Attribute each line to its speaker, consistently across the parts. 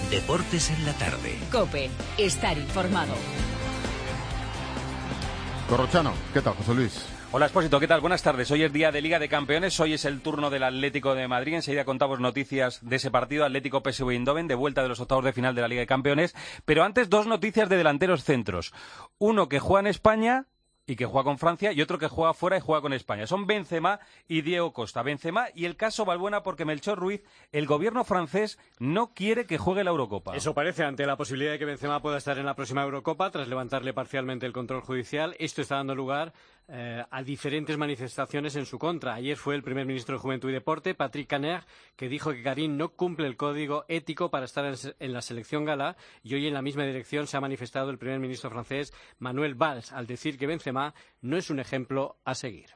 Speaker 1: Deportes en la tarde.
Speaker 2: COPE. Estar informado.
Speaker 3: Corrochano, ¿qué tal, José Luis?
Speaker 4: Hola, Expósito, ¿qué tal? Buenas tardes. Hoy es día de Liga de Campeones, hoy es el turno del Atlético de Madrid. Enseguida contamos noticias de ese partido, Atlético PSV Eindhoven, de vuelta de los octavos de final de la Liga de Campeones. Pero antes, dos noticias de delanteros centros. Uno que juega en España y que juega con Francia, y otro que juega fuera y juega con España. Son Benzema y Diego Costa. Benzema y el caso Valbuena, porque Melchor Ruiz, el gobierno francés, no quiere que juegue la Eurocopa.
Speaker 5: Eso parece, ante la posibilidad de que Benzema pueda estar en la próxima Eurocopa, tras levantarle parcialmente el control judicial. Esto está dando lugar a diferentes manifestaciones en su contra. Ayer fue el primer ministro de Juventud y Deporte, Patrick Caner, que dijo que Karim no cumple el código ético para estar en la selección gala, y hoy en la misma dirección se ha manifestado el primer ministro francés, Manuel Valls, al decir que Benzema no es un ejemplo a seguir.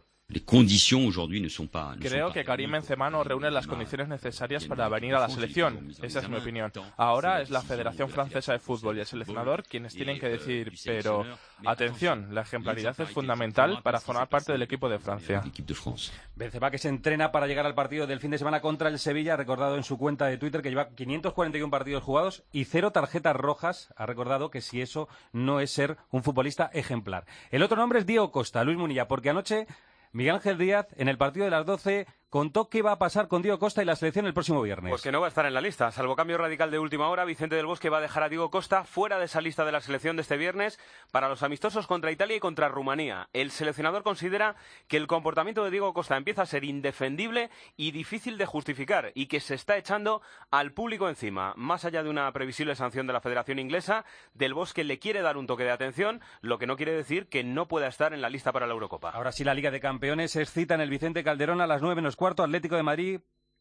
Speaker 6: Creo que Karim Benzema no reúne las condiciones necesarias para venir a la selección. Esa es mi opinión. Ahora es la Federación Francesa de Fútbol y el seleccionador quienes tienen que decir, pero atención, la ejemplaridad es fundamental para formar parte del equipo de Francia.
Speaker 4: Benzema, que se entrena para llegar al partido del fin de semana contra el Sevilla, ha recordado en su cuenta de Twitter que lleva 541 partidos jugados y 0 tarjetas rojas. Ha recordado que si eso no es ser un futbolista ejemplar. El otro nombre es Diego Costa, Luis Munilla, porque anoche Miguel Ángel Díaz, en el partido de las 12, contó qué va a pasar con Diego Costa y la selección el próximo viernes.
Speaker 7: Pues que no va a estar en la lista. Salvo cambio radical de última hora, Vicente del Bosque va a dejar a Diego Costa fuera de esa lista de la selección de este viernes para los amistosos contra Italia y contra Rumanía. El seleccionador considera que el comportamiento de Diego Costa empieza a ser indefendible y difícil de justificar, y que se está echando al público encima. Más allá de una previsible sanción de la Federación Inglesa, Del Bosque le quiere dar un toque de atención, lo que no quiere decir que no pueda estar en la lista para la Eurocopa.
Speaker 4: Ahora sí, la Liga de Campeones se excita en el Vicente Calderón a las 9:15, Atlético de Madrid,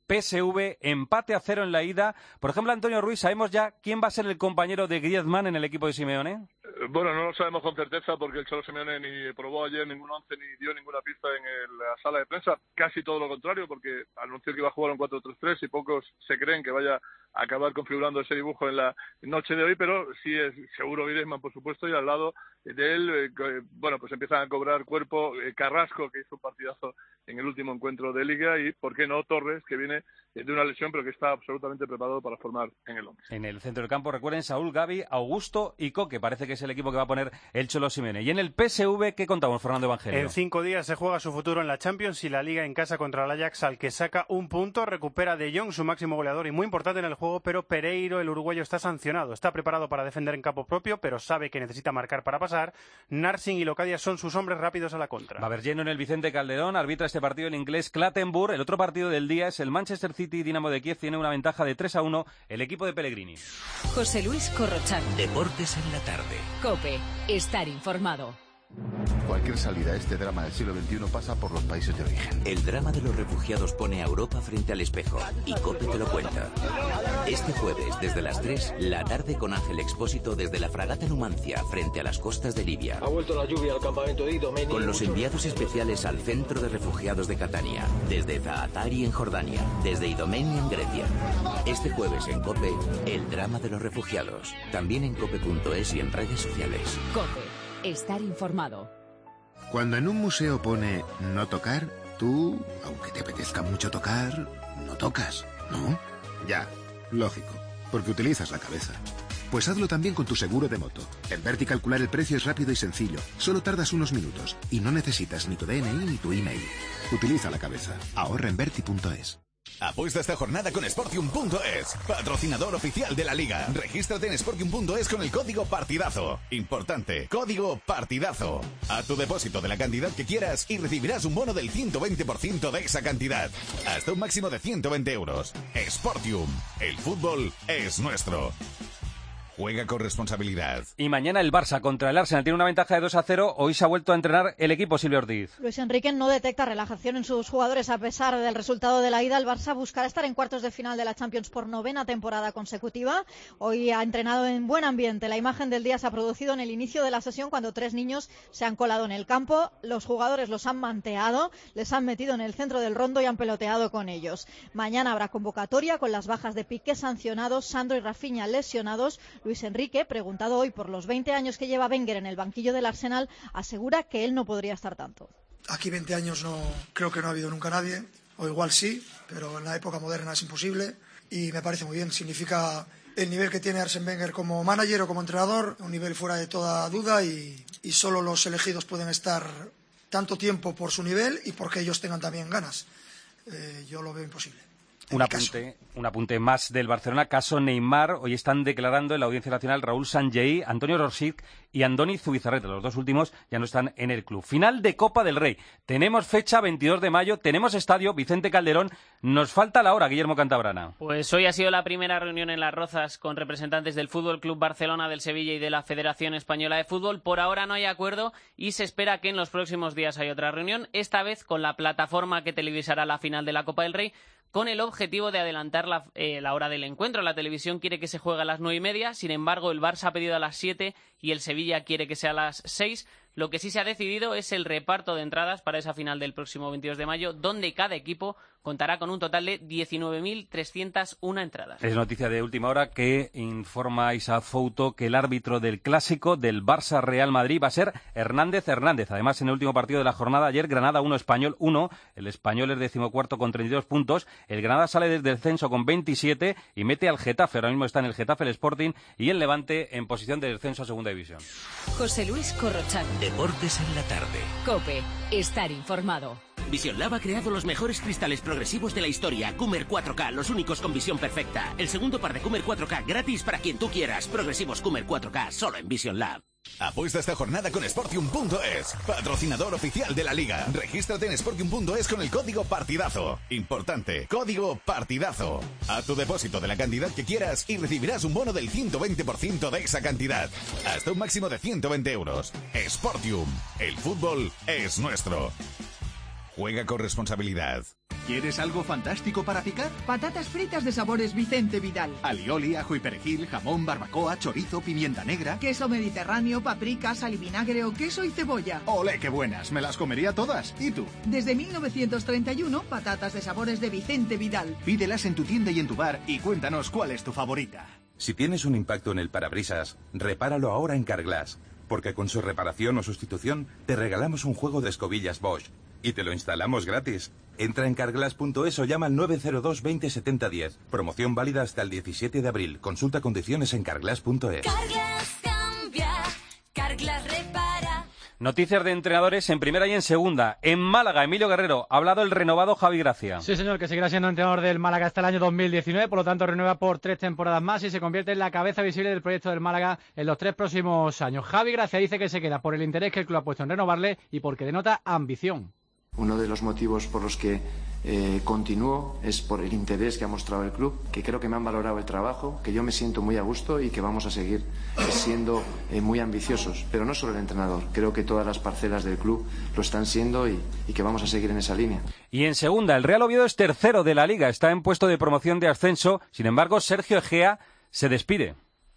Speaker 4: PSV, empate a 0 en la ida. Por ejemplo, Antonio Ruiz, ¿sabemos ya quién va a ser el compañero de Griezmann en el equipo de Simeone?
Speaker 8: Bueno, no lo sabemos con certeza porque el Cholo Simeone ni probó ayer ningún once ni dio ninguna pista en la sala de prensa. Casi todo lo contrario, porque anunció que iba a jugar un 4-3-3 y pocos se creen que vaya a acabar configurando ese dibujo en la noche de hoy, pero sí es seguro Griezmann, por supuesto, y al lado de él, pues empiezan a cobrar cuerpo Carrasco, que hizo un partidazo en el último encuentro de Liga, y, ¿por qué no, Torres, que viene de una lesión, pero que está absolutamente preparado para formar en el 11.
Speaker 4: En el centro del campo, recuerden, Saúl, Gavi, Augusto y Coque. Parece que es el equipo que va a poner el Cholo Simeone. Y en el PSV, ¿qué contamos, Fernando Evangelio?
Speaker 9: En 5 días se juega su futuro en la Champions y la Liga en casa contra el Ajax, al que saca un punto. Recupera De Jong, su máximo goleador y muy importante en el juego, pero Pereiro, el uruguayo, está sancionado. Está preparado para defender en campo propio, pero sabe que necesita marcar para pasar. Narsing y Locadia son sus hombres rápidos a la contra.
Speaker 4: Va a haber lleno en el Vicente Calderón. Arbitra este partido el inglés Clattenburg. El otro partido del día es el Manchester City Dinamo de Kiev. Tiene una ventaja de 3-1 el equipo de Pellegrini.
Speaker 2: José Luis Corrochano.
Speaker 1: Deportes en la tarde.
Speaker 2: COPE. Estar informado.
Speaker 3: Cualquier salida a este drama del siglo XXI pasa por los países de origen.
Speaker 1: El drama de los refugiados pone a Europa frente al espejo y COPE te lo cuenta. Este jueves, desde las 3, la tarde con Ángel Expósito desde la fragata Numancia, frente a las costas de Libia.
Speaker 10: Ha vuelto la lluvia al campamento de Idomeni.
Speaker 1: Con los enviados especiales al centro de refugiados de Catania, desde Zaatari en Jordania, desde Idomeni en Grecia. Este jueves en COPE, el drama de los refugiados. También en cope.es y en redes sociales.
Speaker 2: COPE. Estar informado.
Speaker 11: Cuando en un museo pone no tocar, tú, aunque te apetezca mucho tocar, no tocas, ¿no? Ya, lógico, porque utilizas la cabeza. Pues hazlo también con tu seguro de moto. En Verti calcular el precio es rápido y sencillo. Solo tardas unos minutos y no necesitas ni tu DNI ni tu email. Utiliza la cabeza. Ahorra en Verti.es.
Speaker 12: Apuesta esta jornada con Sportium.es, patrocinador oficial de la Liga. Regístrate en Sportium.es con el código partidazo. Importante, código partidazo. A tu depósito de la cantidad que quieras y recibirás un bono del 120% de esa cantidad. Hasta un máximo de 120 euros. Sportium, el fútbol es nuestro. Juega con responsabilidad.
Speaker 4: Y mañana el Barça contra el Arsenal tiene una ventaja de 2-0. Hoy se ha vuelto a entrenar el equipo, Silvia Ortiz.
Speaker 13: Luis Enrique no detecta relajación en sus jugadores a pesar del resultado de la ida. El Barça buscará estar en cuartos de final de la Champions por 9ª temporada consecutiva. Hoy ha entrenado en buen ambiente. La imagen del día se ha producido en el inicio de la sesión cuando 3 niños se han colado en el campo. Los jugadores los han manteado, les han metido en el centro del rondo y han peloteado con ellos. Mañana habrá convocatoria con las bajas de Piqué sancionados, Sandro y Rafinha lesionados. Luis Enrique, preguntado hoy por los 20 años que lleva Wenger en el banquillo del Arsenal, asegura que él no podría estar tanto.
Speaker 14: Aquí 20 años no creo que no ha habido nunca nadie, o igual sí, pero en la época moderna es imposible. y me parece muy bien. Significa el nivel que tiene Arsène Wenger como manager o como entrenador, un nivel fuera de toda duda, y solo los elegidos pueden estar tanto tiempo por su nivel y porque ellos tengan también ganas. Yo lo veo imposible.
Speaker 4: Un apunte más del Barcelona, caso Neymar. Hoy están declarando en la Audiencia Nacional Raúl Sanllehy, Antonio Rosic y Andoni Zubizarreta. Los dos últimos ya no están en el club. Final de Copa del Rey. Tenemos fecha 22 de mayo, tenemos estadio Vicente Calderón. Nos falta la hora, Guillermo Cantabrana.
Speaker 15: Pues hoy ha sido la primera reunión en Las Rozas con representantes del Fútbol Club Barcelona, del Sevilla y de la Federación Española de Fútbol. Por ahora no hay acuerdo y se espera que en los próximos días haya otra reunión, esta vez con la plataforma que televisará la final de la Copa del Rey, con el objetivo de adelantar la hora del encuentro. La televisión quiere que se juegue a las 9:30, sin embargo el Barça ha pedido a las 7 y el Sevilla quiere que sea a las 6. Lo que sí se ha decidido es el reparto de entradas para esa final del próximo 22 de mayo, donde cada equipo contará con un total de 19.301 entradas.
Speaker 4: Es noticia de última hora que informa Isa Fouto que el árbitro del clásico del Barça-Real Madrid va a ser Hernández. Además, en el último partido de la jornada ayer, Granada 1, Español 1. El Español es 14º con 32 puntos. El Granada sale desde el descenso con 27 y mete al Getafe. Ahora mismo está en el Getafe el Sporting y el Levante en posición de descenso a Segunda División.
Speaker 2: José Luis Corrochano.
Speaker 1: Deportes en la tarde.
Speaker 2: COPE. Estar informado.
Speaker 16: Vision Lab ha creado los mejores cristales progresivos de la historia. Coomer 4K, los únicos con visión perfecta. El segundo par de Coomer 4K gratis para quien tú quieras. Progresivos Coomer 4K, solo en Vision Lab.
Speaker 12: Apuesta esta jornada con Sportium.es, patrocinador oficial de la Liga. Regístrate en Sportium.es con el código partidazo. Importante, código partidazo. A tu depósito de la cantidad que quieras y recibirás un bono del 120% de esa cantidad. Hasta un máximo de 120 euros. Sportium, el fútbol es nuestro. Juega con responsabilidad.
Speaker 17: ¿Quieres algo fantástico para picar?
Speaker 18: Patatas fritas de sabores Vicente Vidal.
Speaker 17: Alioli, ajo y perejil, jamón, barbacoa, chorizo, pimienta negra.
Speaker 18: Queso mediterráneo, paprika, sal y vinagre o queso y cebolla.
Speaker 17: ¡Olé, qué buenas! Me las comería todas. ¿Y tú?
Speaker 18: Desde 1931, patatas de sabores de Vicente Vidal.
Speaker 17: Pídelas en tu tienda y en tu bar y cuéntanos cuál es tu favorita.
Speaker 19: Si tienes un impacto en el parabrisas, repáralo ahora en Carglass, porque con su reparación o sustitución te regalamos un juego de escobillas Bosch. Y te lo instalamos gratis. Entra en carglass.es o llama al 902 20 70 10. Promoción válida hasta el 17 de abril. Consulta condiciones en carglass.es.
Speaker 20: Carglass cambia, Carglass repara.
Speaker 4: Noticias de entrenadores en primera y en segunda. En Málaga, Emilio Guerrero, ha hablado el renovado Javi Gracia.
Speaker 21: Sí, señor, que seguirá siendo entrenador del Málaga hasta el año 2019, por lo tanto renueva por 3 temporadas más y se convierte en la cabeza visible del proyecto del Málaga en los 3 próximos años. Javi Gracia dice que se queda por el interés que el club ha puesto en renovarle y porque denota ambición.
Speaker 22: Uno de los motivos por los que continúo es por el interés que ha mostrado el club, que creo que me han valorado el trabajo, que yo me siento muy a gusto y que vamos a seguir siendo muy ambiciosos. Pero no solo el entrenador, creo que todas las parcelas del club lo están siendo y que vamos a seguir en esa línea.
Speaker 4: Y en segunda, el Real Oviedo es tercero de la Liga, está en puesto de promoción de ascenso. Sin embargo, Sergio Egea se despide.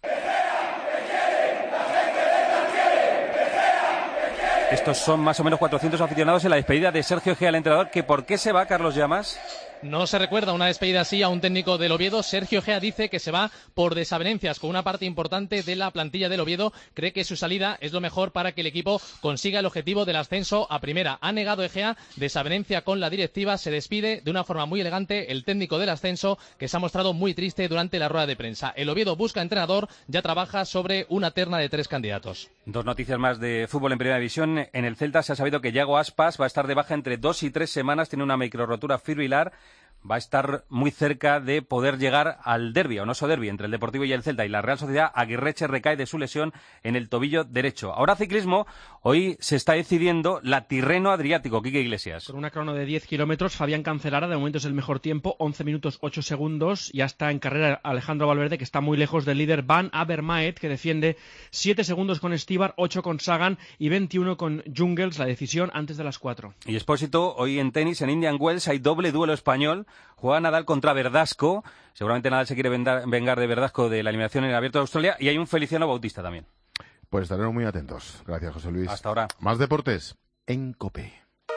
Speaker 4: Estos son más o menos 400 aficionados en la despedida de Sergio Egea, el entrenador. ¿Que por qué se va, Carlos Llamas?
Speaker 23: No se recuerda una despedida así a un técnico del Oviedo. Sergio Egea dice que se va por desavenencias con una parte importante de la plantilla del Oviedo. Cree que su salida es lo mejor para que el equipo consiga el objetivo del ascenso a primera. Ha negado Egea desavenencia con la directiva. Se despide de una forma muy elegante el técnico del ascenso, que se ha mostrado muy triste durante la rueda de prensa. El Oviedo busca entrenador, ya trabaja sobre una terna de 3 candidatos.
Speaker 4: Dos noticias más de fútbol en primera división. En el Celta se ha sabido que Yago Aspas va a estar de baja entre 2 y 3 semanas. Tiene una microrotura fibrilar. Va a estar muy cerca de poder llegar al derbi, a un oso derbi entre el Deportivo y el Celta. Y la Real Sociedad Aguirreche recae de su lesión en el tobillo derecho. Ahora ciclismo, hoy se está decidiendo la Tirreno Adriático. Quique Iglesias.
Speaker 24: Con una crono de 10 kilómetros, Fabián Cancelara de momento es el mejor tiempo, 11 minutos 8 segundos. Ya está en carrera Alejandro Valverde, que está muy lejos del líder Van Avermaet, que defiende 7 segundos con Estíbar, 8 con Sagan y 21 con Jungels. La decisión antes de las 4.
Speaker 4: Y Expósito, hoy en tenis, en Indian Wells, hay doble duelo español. Juega Nadal contra Verdasco. Seguramente Nadal se quiere vengar de Verdasco de la eliminación en el Abierto de Australia. Y hay un Feliciano Bautista también.
Speaker 3: Pues estaremos muy atentos. Gracias, José Luis.
Speaker 4: Hasta ahora.
Speaker 3: Más deportes en COPE.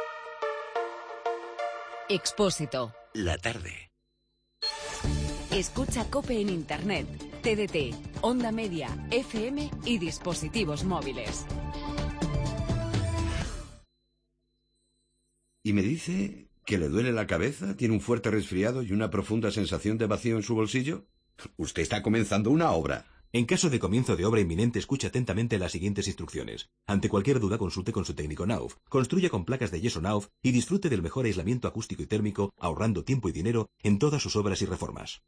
Speaker 2: Expósito.
Speaker 1: La tarde.
Speaker 2: Escucha COPE en Internet, TDT, Onda Media, FM y dispositivos móviles.
Speaker 25: Y me dice
Speaker 5: ¿Que le duele la cabeza? ¿Tiene un fuerte resfriado y una profunda sensación de vacío en su bolsillo? Usted está comenzando una obra.
Speaker 6: En caso de comienzo de obra inminente, escuche atentamente las siguientes instrucciones. Ante cualquier duda, consulte con su técnico Knauf. Construya con placas de yeso Knauf y disfrute del mejor aislamiento acústico y térmico, ahorrando tiempo y dinero en todas sus obras y reformas.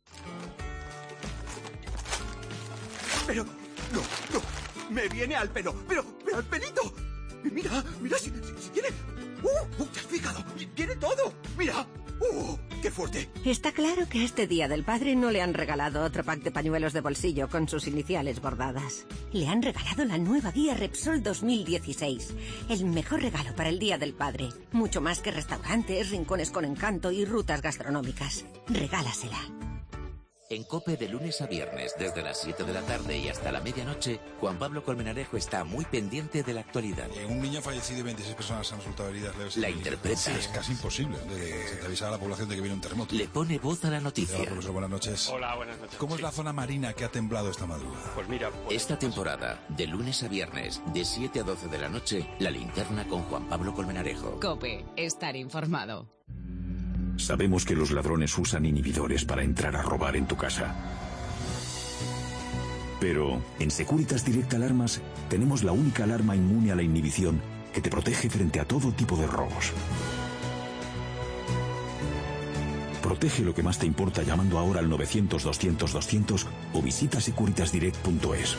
Speaker 7: Pero, no, me viene al pelo, pero al pelito. Mira, si tiene... ¿te has fijado? Tiene todo, mira. ¡Qué fuerte!
Speaker 8: Está claro que este Día del Padre no le han regalado otro pack de pañuelos de bolsillo con sus iniciales bordadas. Le han regalado la nueva guía Repsol 2016. El mejor regalo para el Día del Padre. Mucho más que restaurantes, rincones con encanto y rutas gastronómicas. Regálasela.
Speaker 1: En COPE de lunes a viernes, desde las 7 de la tarde y hasta la medianoche, Juan Pablo Colmenarejo está muy pendiente de la actualidad.
Speaker 25: Un niño fallecido y 26 personas han resultado heridas leves.
Speaker 1: La interpreta.
Speaker 25: Sí, es casi imposible de avisar a la población de que viene un terremoto.
Speaker 1: Le pone voz a la noticia.
Speaker 25: Hola, profesor, buenas noches.
Speaker 26: Hola, buenas noches.
Speaker 25: ¿Cómo es la zona marina que ha temblado esta madrugada?
Speaker 26: Pues mira...
Speaker 1: Esta temporada, de lunes a viernes, de 7 a 12 de la noche, La Linterna con Juan Pablo Colmenarejo.
Speaker 2: COPE, estar informado.
Speaker 27: Sabemos que los ladrones usan inhibidores para entrar a robar en tu casa. Pero en Securitas Direct Alarmas tenemos la única alarma inmune a la inhibición que te protege frente a todo tipo de robos. Protege lo que más te importa llamando ahora al 900-200-200 o visita securitasdirect.es.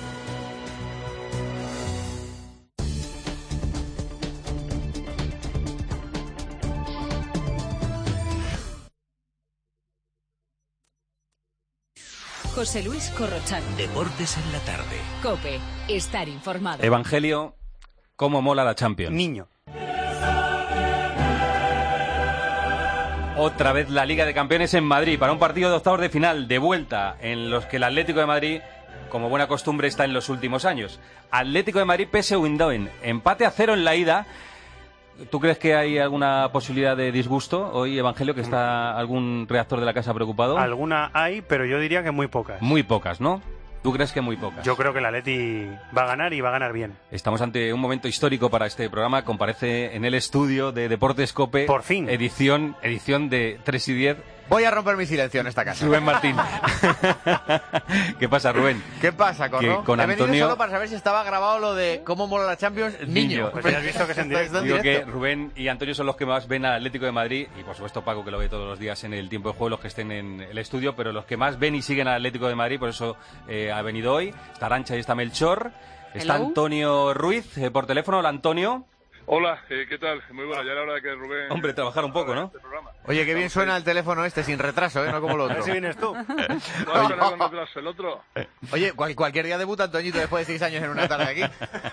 Speaker 2: José Luis Corrochano.
Speaker 1: Deportes en la tarde.
Speaker 2: COPE, estar informado.
Speaker 4: Evangelio, ¿cómo mola la Champions?
Speaker 9: Niño.
Speaker 4: Otra vez la Liga de Campeones en Madrid para un partido de octavos de final de vuelta en los que el Atlético de Madrid, como buena costumbre, está en los últimos años. Atlético de Madrid, PSV Eindhoven, empate a 0 en la ida. ¿Tú crees que hay alguna posibilidad de disgusto hoy, Evangelio, que está algún reactor de la casa preocupado?
Speaker 9: Alguna hay, pero yo diría que muy pocas.
Speaker 4: Muy pocas, ¿no? ¿Tú crees que muy pocas?
Speaker 9: Yo creo que el Atleti va a ganar y va a ganar bien.
Speaker 4: Estamos ante un momento histórico para este programa. Comparece en el estudio de Deportes COPE.
Speaker 9: Por fin.
Speaker 4: Edición de 3 y 10.
Speaker 28: Voy a romper mi silencio en esta casa.
Speaker 4: Rubén Martín. ¿Qué pasa, Rubén?
Speaker 28: ¿Qué pasa, Corro?
Speaker 4: Con
Speaker 28: He venido
Speaker 4: Antonio...
Speaker 28: solo para saber si estaba grabado lo de cómo mola la Champions, niño.
Speaker 9: Pues ya has visto que es en directo.
Speaker 4: Digo que Rubén y Antonio son los que más ven al Atlético de Madrid, y por supuesto Paco, que lo ve todos los días en el tiempo de juego, los que estén en el estudio, pero los que más ven y siguen al Atlético de Madrid, por eso ha venido hoy. Está Arantxa y está Melchor. Está
Speaker 29: Hello.
Speaker 4: Antonio Ruiz por teléfono. Hola, Antonio.
Speaker 29: Hola, ¿qué tal? Muy bueno, ya era hora de que Rubén...
Speaker 4: Hombre, trabajar un poco, ¿no?
Speaker 28: Oye, qué bien suena el teléfono este, sin retraso, ¿eh? No como lo otro.
Speaker 9: A ver si vienes tú.
Speaker 29: ¿Cuál suena con retraso? ¿El otro?
Speaker 28: Oye, cualquier día debuta Antoñito después de 6 años en una tarde aquí.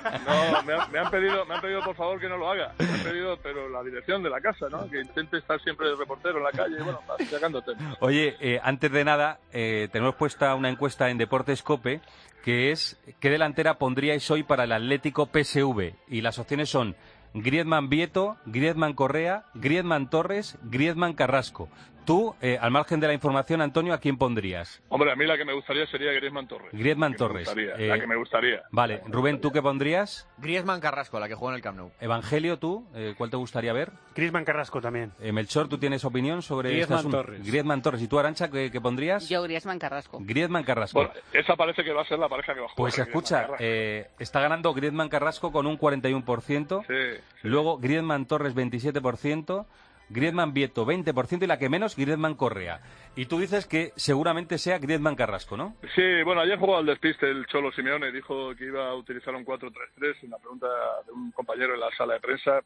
Speaker 29: No, me han pedido por favor que no lo haga. Me han pedido, pero la dirección de la casa, ¿no? Que intente estar siempre de reportero en la calle y bueno, sacando temas.
Speaker 4: Oye, antes de nada, tenemos puesta una encuesta en Deportes COPE que es ¿qué delantera pondríais hoy para el Atlético PSV? Y las opciones son Griezmann Vieto, Griezmann Correa, Griezmann Torres, Griezmann Carrasco. Tú, al margen de la información, Antonio, ¿a quién pondrías?
Speaker 29: Hombre, a mí la que me gustaría sería Griezmann Torres.
Speaker 4: Griezmann Torres.
Speaker 29: La que me gustaría.
Speaker 4: Vale, Rubén, ¿tú qué pondrías?
Speaker 28: Griezmann Carrasco, la que juega en el Camp Nou.
Speaker 4: Evangelio, ¿tú? ¿Cuál te gustaría ver?
Speaker 9: Griezmann Carrasco también.
Speaker 4: Melchor, ¿tú tienes opinión sobre este
Speaker 9: Griezmann
Speaker 4: asunto?
Speaker 9: Torres.
Speaker 4: Griezmann Torres. ¿Y tú, Arantxa, qué pondrías?
Speaker 30: Yo, Griezmann Carrasco.
Speaker 4: Griezmann Carrasco.
Speaker 29: Bueno, esa parece que va a ser la pareja que va a jugar.
Speaker 4: Pues escucha, está ganando Griezmann Carrasco con un 41%.
Speaker 29: Sí.
Speaker 4: Luego Griezmann Torres 27%. Griezmann Vieto 20% y la que menos, Griezmann Correa. Y tú dices que seguramente sea Griezmann Carrasco, ¿no?
Speaker 29: Sí, bueno, ayer jugó al despiste el Cholo Simeone, dijo que iba a utilizar un 4-3-3, una pregunta de un compañero en la sala de prensa.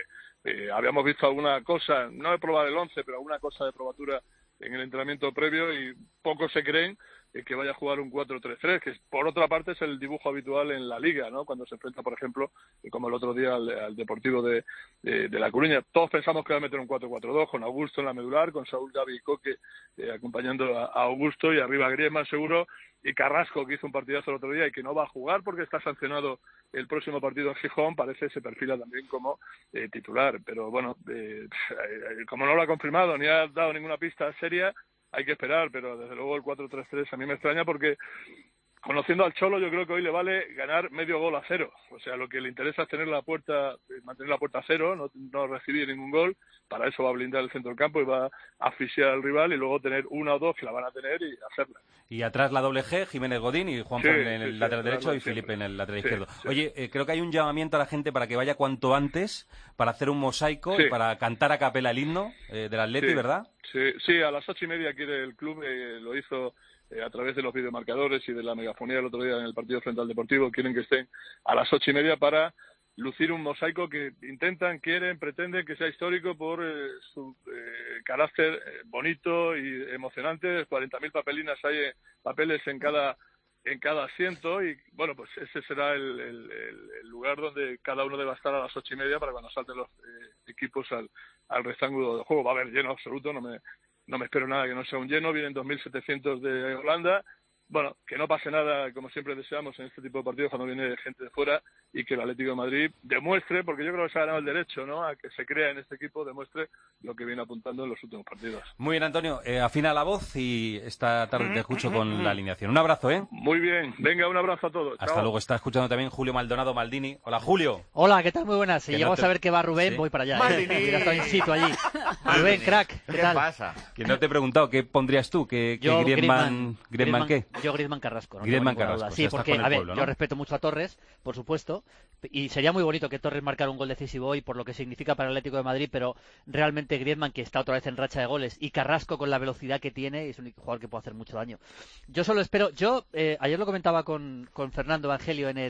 Speaker 29: Habíamos visto alguna cosa, no he probado el 11, pero alguna cosa de probatura en el entrenamiento previo y pocos se creen que vaya a jugar un 4-3-3, que por otra parte es el dibujo habitual en la Liga, ¿no? Cuando se enfrenta, por ejemplo, como el otro día al Deportivo de La Coruña. Todos pensamos que va a meter un 4-4-2 con Augusto en la medular, con Saúl, Gavi y Coque acompañando a Augusto y arriba Griezmann seguro, y Carrasco, que hizo un partidazo el otro día y que no va a jugar porque está sancionado el próximo partido en Gijón, parece se perfila también como titular. Pero bueno, como no lo ha confirmado ni ha dado ninguna pista seria, hay que esperar, pero desde luego el 4-3-3 a mí me extraña porque conociendo al Cholo, yo creo que hoy le vale ganar 0,5 goles. O sea, lo que le interesa es tener mantener la puerta a cero, no recibir ningún gol. Para eso va a blindar el centro del campo y va a asfixiar al rival, y luego tener una o dos que la van a tener y hacerla.
Speaker 4: Y atrás la doble G, Jiménez Godín y Juan en el lateral derecho y Felipe en el lateral izquierdo.
Speaker 29: Sí.
Speaker 4: Oye, creo que hay un llamamiento a la gente para que vaya cuanto antes para hacer un mosaico y para cantar a capela el himno del Atleti, ¿verdad?
Speaker 29: Sí, a las 8:30 quiere el club, lo hizo a través de los videomarcadores y de la megafonía el otro día en el partido frente al Deportivo. Quieren que estén a las 8:30 para lucir un mosaico que pretenden que sea histórico por su carácter bonito y emocionante. 40.000 papeles en cada asiento, y bueno, pues ese será el lugar donde cada uno deba estar a las 8:30 para cuando salten los equipos al rectángulo de juego. Va a haber lleno absoluto, no me espero nada que no sea un lleno. Vienen 2.700 de Holanda. Bueno, que no pase nada, como siempre deseamos en este tipo de partidos cuando viene gente de fuera, y que el Atlético de Madrid demuestre, porque yo creo que se ha ganado el derecho, ¿no?, a que se crea en este equipo, demuestre lo que viene apuntando en los últimos partidos.
Speaker 4: Muy bien, Antonio, afina la voz y esta tarde te escucho con la alineación. Un abrazo, ¿eh?
Speaker 29: Muy bien, venga, un abrazo a todos.
Speaker 4: Hasta luego. Está escuchando también Julio Maldonado Maldini. Hola, Julio.
Speaker 10: Hola, ¿qué tal? Muy buenas. Si llego a saber que va Rubén,
Speaker 4: ¿Sí?
Speaker 10: voy para allá.
Speaker 4: Maldini.
Speaker 10: Mira, estoy in situ allí. Rubén, crack, ¿qué tal?
Speaker 28: pasa?
Speaker 4: Que no te he preguntado, ¿qué pondrías tú? ¿Qué Griezmann qué?
Speaker 10: Yo Griezmann Carrasco. No
Speaker 4: Griezmann
Speaker 10: tengo ninguna
Speaker 4: Carrasco.
Speaker 10: duda. Sí,
Speaker 4: O sea,
Speaker 10: porque,
Speaker 4: estás con el
Speaker 10: a ver,
Speaker 4: pueblo, ¿no?
Speaker 10: yo respeto mucho a Torres, por supuesto, y sería muy bonito que Torres marcara un gol decisivo hoy por lo que significa para el Atlético de Madrid, pero realmente Griezmann, que está otra vez en racha de goles, y Carrasco con la velocidad que tiene, es un jugador que puede hacer mucho daño. Yo solo espero, ayer lo comentaba con Fernando Evangelio en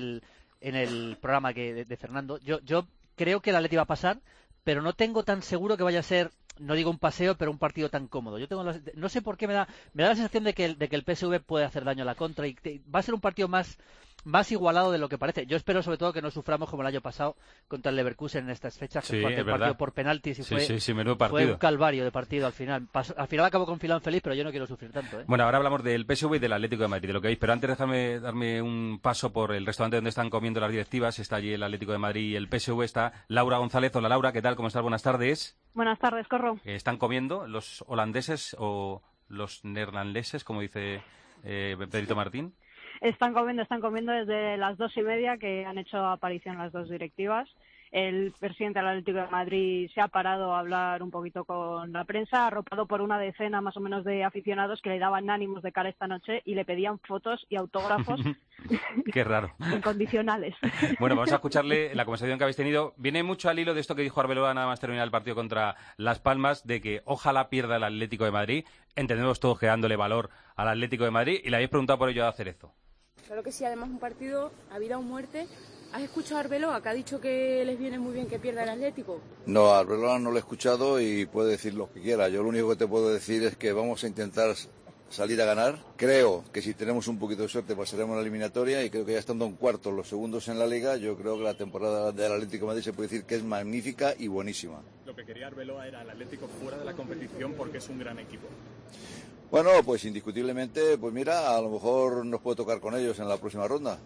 Speaker 10: el programa de Fernando, yo creo que el Atlético va a pasar, pero no tengo tan seguro que vaya a ser, no digo un paseo, pero un partido tan cómodo. No sé por qué me da la sensación de que el PSV puede hacer daño a la contra, y va a ser un partido más igualado de lo que parece. Yo espero sobre todo que no suframos como el año pasado contra el Leverkusen en estas fechas, que fue el partido por penaltis, y fue un calvario de partido al final. Al final acabó con Filán feliz, pero yo no quiero sufrir tanto, ¿eh?
Speaker 4: Bueno, ahora hablamos del PSV y del Atlético de Madrid, de lo que veis, pero antes déjame darme un paso por el restaurante donde están comiendo las directivas. Está allí el Atlético de Madrid y el PSV. Está Laura González. Hola, Laura, ¿qué tal? ¿Cómo estás? Buenas tardes.
Speaker 11: Buenas tardes, Corro.
Speaker 4: ¿Están comiendo los holandeses o los neerlandeses, como dice Pedrito Martín?
Speaker 11: Están comiendo desde las 2:30, que han hecho aparición las dos directivas. El presidente del Atlético de Madrid se ha parado a hablar un poquito con la prensa, arropado por una decena más o menos de aficionados que le daban ánimos de cara esta noche y le pedían fotos y autógrafos.
Speaker 4: Qué raro.
Speaker 11: Incondicionales.
Speaker 4: Bueno, vamos a escucharle la conversación que habéis tenido. Viene mucho al hilo de esto que dijo Arbeloa nada más terminar el partido contra Las Palmas, de que ojalá pierda el Atlético de Madrid. Entendemos todos que dándole valor al Atlético de Madrid, y le habéis preguntado por ello a Cerezo.
Speaker 12: Claro que sí, además un partido a vida o muerte. ¿Has escuchado a Arbeloa, que ha dicho que les viene muy bien que pierda el Atlético?
Speaker 13: No, a Arbeloa no lo he escuchado y puede decir lo que quiera. Yo lo único que te puedo decir es que vamos a intentar salir a ganar. Creo que si tenemos un poquito de suerte pasaremos la eliminatoria, y creo que ya estando en cuartos, los segundos en la Liga, yo creo que la temporada del Atlético de Madrid se puede decir que es magnífica y buenísima.
Speaker 14: Lo que quería Arbeloa era el Atlético fuera de la competición porque es un gran equipo.
Speaker 13: Bueno, pues indiscutiblemente, pues mira, a lo mejor nos puede tocar con ellos en la próxima ronda.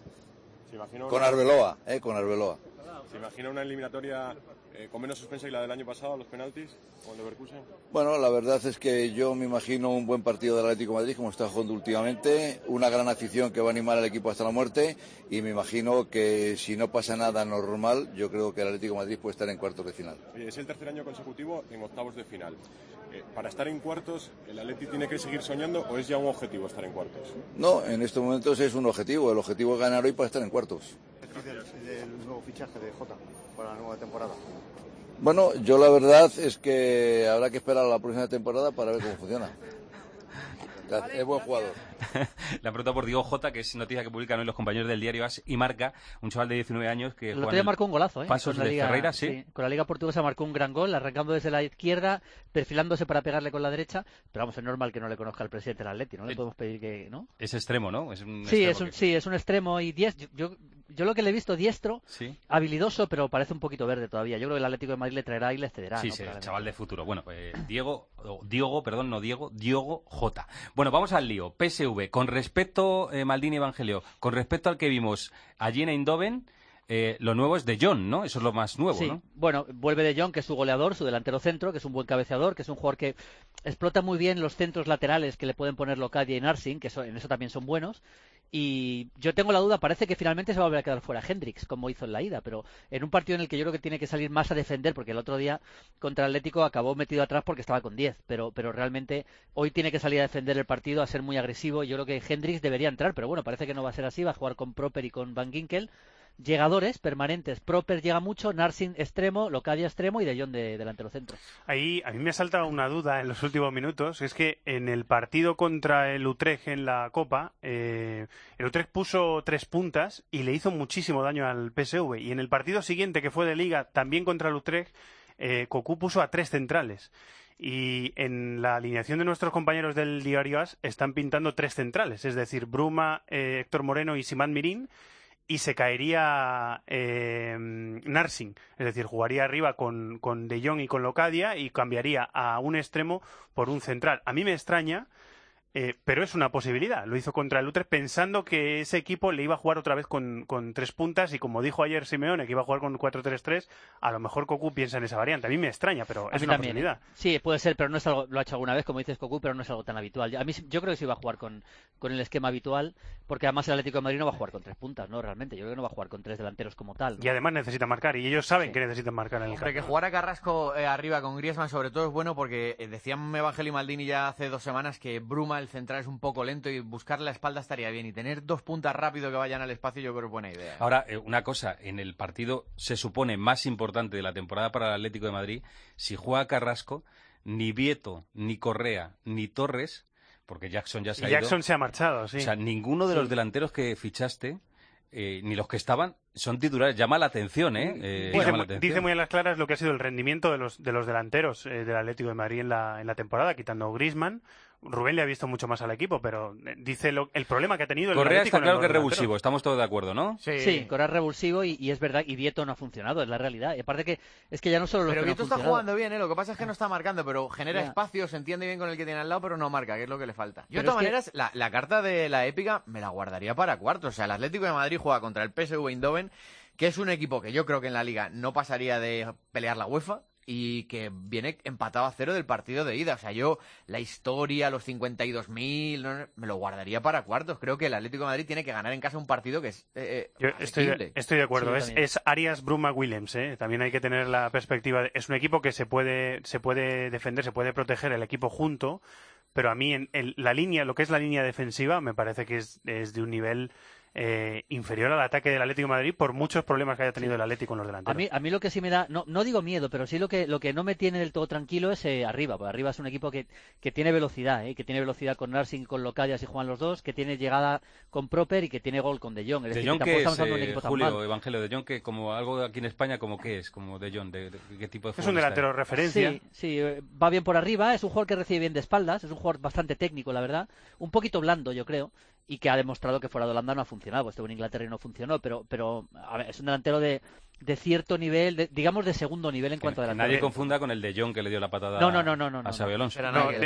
Speaker 13: Con Arbeloa.
Speaker 14: ¿Se imagina una eliminatoria con menos suspensa que la del año pasado, los penaltis, con Leverkusen?
Speaker 13: Bueno, la verdad es que yo me imagino un buen partido del Atlético de Madrid, como está jugando últimamente, una gran afición que va a animar al equipo hasta la muerte, y me imagino que si no pasa nada normal, yo creo que el Atlético de Madrid puede estar en cuartos de final.
Speaker 14: Es el tercer año consecutivo en octavos de final. ¿Para estar en cuartos, el Atlético tiene que seguir soñando o es ya un objetivo estar en cuartos?
Speaker 13: No, en estos momentos es un objetivo. El objetivo es ganar hoy para estar en cuartos.
Speaker 15: Del nuevo fichaje de Jota para la nueva temporada.
Speaker 13: Bueno, yo la verdad es que habrá que esperar a la próxima temporada para ver cómo funciona. Es buen jugador.
Speaker 4: Le han preguntado por Diego Jota, que es noticia que publican hoy los compañeros del diario AS y Marca, un chaval de 19 años que
Speaker 10: el otro día marcó un golazo,
Speaker 4: Pasos
Speaker 10: con la
Speaker 4: de
Speaker 10: Liga,
Speaker 4: Ferreira, sí.
Speaker 10: Con la Liga Portuguesa marcó un gran gol, arrancando desde la izquierda, perfilándose para pegarle con la derecha, pero vamos, es normal que no le conozca el presidente del Atleti, no le podemos pedir que, ¿no?
Speaker 4: Es extremo, ¿no? Es un
Speaker 10: es un extremo y diestro. Yo lo que le he visto diestro, habilidoso, pero parece un poquito verde todavía. Yo creo que el Atlético de Madrid le traerá y le cederá.
Speaker 4: Sí,
Speaker 10: ¿no?
Speaker 4: sí, el chaval de futuro. Bueno, Diogo Jota. Bueno, vamos al lío. PSV, con respecto, Maldini Evangelio, con respecto al que vimos allí en Eindhoven, lo nuevo es De Jong, ¿no? Eso es lo más nuevo, ¿no?
Speaker 10: Bueno, vuelve De Jong, que es su goleador, su delantero centro, que es un buen cabeceador, que es un jugador que explota muy bien los centros laterales que le pueden poner Locadia y Narsing, que en eso también son buenos. Y yo tengo la duda, parece que finalmente se va a volver a quedar fuera Hendricks, como hizo en la ida, pero en un partido en el que yo creo que tiene que salir más a defender, porque el otro día contra el Atlético acabó metido atrás porque estaba con 10, pero realmente hoy tiene que salir a defender el partido, a ser muy agresivo. Yo creo que Hendricks debería entrar, pero bueno, parece que no va a ser así, va a jugar con Proper y con Van Ginkel. Llegadores permanentes, Proper llega mucho, Narsing extremo, Locadia extremo y De Jong de delantero centro.
Speaker 9: Ahí a mí me ha saltado una duda en los últimos minutos, es que en el partido contra el Utrecht en la Copa, el Utrecht puso 3 puntas y le hizo muchísimo daño al PSV, y en el partido siguiente, que fue de Liga, también contra el Utrecht, Cocu puso a 3 centrales. Y en la alineación de nuestros compañeros del diario AS están pintando 3 centrales, es decir, Bruma, Héctor Moreno y Simán Mirín, y se caería Narsing, es decir, jugaría arriba con De Jong y con Locadia y cambiaría a un extremo por un central. A mí me extraña, pero es una posibilidad. Lo hizo contra el Utrecht pensando que ese equipo le iba a jugar otra vez con 3 puntas, y como dijo ayer Simeone que iba a jugar con 4-3-3, a lo mejor Cocu piensa en esa variante. A mí me extraña, pero es una posibilidad.
Speaker 10: Sí, puede ser, pero no es algo, lo ha hecho alguna vez, como dices Cocu, pero no es algo tan habitual. Yo creo que sí va a jugar con el esquema habitual, porque además el Atlético de Madrid no va a jugar con 3 puntas, ¿no? Realmente, yo creo que no va a jugar con 3 delanteros como tal, ¿no?
Speaker 9: Y además necesita marcar, y ellos saben que necesitan marcar en el campo.
Speaker 28: Que jugar a Carrasco arriba con Griezmann sobre todo es bueno, porque decían Evangelio y Maldini ya hace 2 semanas que Bruma, el central, es un poco lento, y buscar la espalda estaría bien, y tener 2 puntas rápido que vayan al espacio yo creo que es buena idea.
Speaker 4: Ahora, una cosa, en el partido se supone más importante de la temporada para el Atlético de Madrid, si juega Carrasco, ni Vieto, ni Correa, ni Torres, porque Jackson ya se ha ido.
Speaker 9: Jackson se ha marchado, sí.
Speaker 4: O sea, ninguno de los delanteros que fichaste, ni los que estaban, son titulares. Llama la atención,
Speaker 9: Dice muy a las claras lo que ha sido el rendimiento de los delanteros del Atlético de Madrid en la temporada, quitando Griezmann. Rubén le ha visto mucho más al equipo, pero dice el problema que ha tenido el
Speaker 4: Correa
Speaker 9: Atlético.
Speaker 4: Está claro que es revulsivo, estamos todos de acuerdo, ¿no?
Speaker 10: Sí, Correa es revulsivo y es verdad, y Vieto no ha funcionado, es la realidad. Y aparte que es que ya no solo los
Speaker 28: pero
Speaker 10: que no
Speaker 28: Vieto está jugando bien, lo que pasa es que no está marcando, pero genera espacio, se entiende bien con el que tiene al lado, pero no marca, que es lo que le falta. Yo de todas maneras, la carta de la épica me la guardaría para cuartos. O sea, el Atlético de Madrid juega contra el PSV Eindhoven, que es un equipo que yo creo que en la Liga no pasaría de pelear la UEFA, y que viene empatado a 0 del partido de ida. O sea, yo la historia, los 52.000, me lo guardaría para cuartos. Creo que el Atlético de Madrid tiene que ganar en casa un partido que es
Speaker 9: yo estoy de acuerdo.
Speaker 10: Sí,
Speaker 9: es Arias, Bruma, Williams. También hay que tener la perspectiva. Es un equipo que se puede defender, se puede proteger el equipo junto, pero a mí la línea, lo que es la línea defensiva, me parece que es de un nivel inferior al ataque del Atlético de Madrid, por muchos problemas que haya tenido el Atlético con los delanteros.
Speaker 10: A mí lo que sí me da, no digo miedo, pero sí lo que no me tiene del todo tranquilo es arriba, porque arriba es un equipo que tiene velocidad, que tiene velocidad con Narsing, con Locadia, si juegan los dos, que tiene llegada con Proper y que tiene gol con De Jong.
Speaker 4: De Jong, que es, Julio, Evangelio, De Jong, que como algo aquí en España, como que es, como De Jong, ¿de qué tipo de
Speaker 9: es un delantero referencia.
Speaker 10: Sí, va bien por arriba, es un jugador que recibe bien de espaldas, es un jugador bastante técnico, la verdad, un poquito blando, yo creo, y que ha demostrado que fuera de Holanda no ha funcionado, pues estuvo en Inglaterra y no funcionó, pero a ver, es un delantero de cierto nivel, digamos de segundo nivel en cuanto a delantero.
Speaker 4: Nadie confunda con el De Jong que le dio la patada a Xabi Alonso.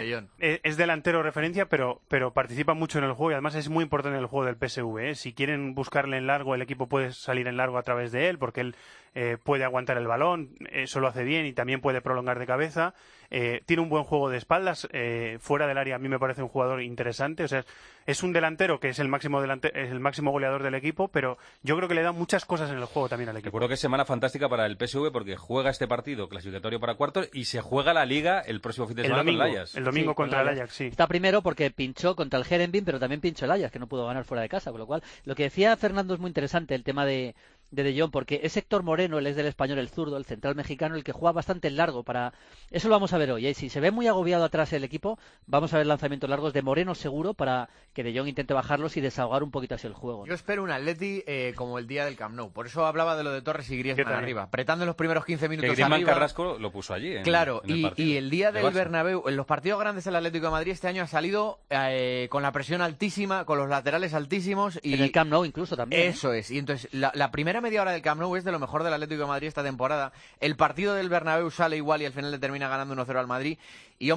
Speaker 9: Es delantero referencia, pero participa mucho en el juego, y además es muy importante en el juego del PSV. Si quieren buscarle en largo, el equipo puede salir en largo a través de él, porque él puede aguantar el balón, eso lo hace bien, y también puede prolongar de cabeza. Tiene un buen juego de espaldas, fuera del área a mí me parece un jugador interesante. O sea, es un delantero que es el máximo goleador del equipo, pero yo creo que le da muchas cosas en el juego también al equipo.
Speaker 4: Recuerdo que es semana fantástica para el PSV, porque juega este partido clasificatorio para cuartos y se juega la Liga el próximo fin de semana con el Ajax.
Speaker 9: El domingo contra el Ajax, sí.
Speaker 10: Está primero porque pinchó contra el Heerenveen, pero también pinchó el Ajax, que no pudo ganar fuera de casa, con lo cual lo que decía Fernando es muy interesante, el tema de Jong, porque es Héctor Moreno, él es del Español, el zurdo, el central mexicano, el que juega bastante en largo. Eso lo vamos a ver hoy, Si se ve muy agobiado atrás el equipo, vamos a ver lanzamientos largos de Moreno seguro, para que De Jong intente bajarlos y desahogar un poquito así el juego.
Speaker 28: Yo espero un Atleti como el día del Camp Nou. Por eso hablaba de lo de Torres y Griezmann arriba, apretando en los primeros 15 minutos
Speaker 4: que Griezmann
Speaker 28: arriba.
Speaker 4: Carrasco lo puso allí.
Speaker 28: Claro,
Speaker 4: en el
Speaker 28: y el día del Bernabéu, en los partidos grandes del Atlético de Madrid este año ha salido con la presión altísima, con los laterales altísimos. Y
Speaker 10: en el Camp Nou incluso también.
Speaker 28: Eso es, y entonces la primera media hora del Camp Nou es de lo mejor del Atlético de Madrid esta temporada. El partido del Bernabéu sale igual y al final le termina ganando 1-0 al Madrid. Y hombre,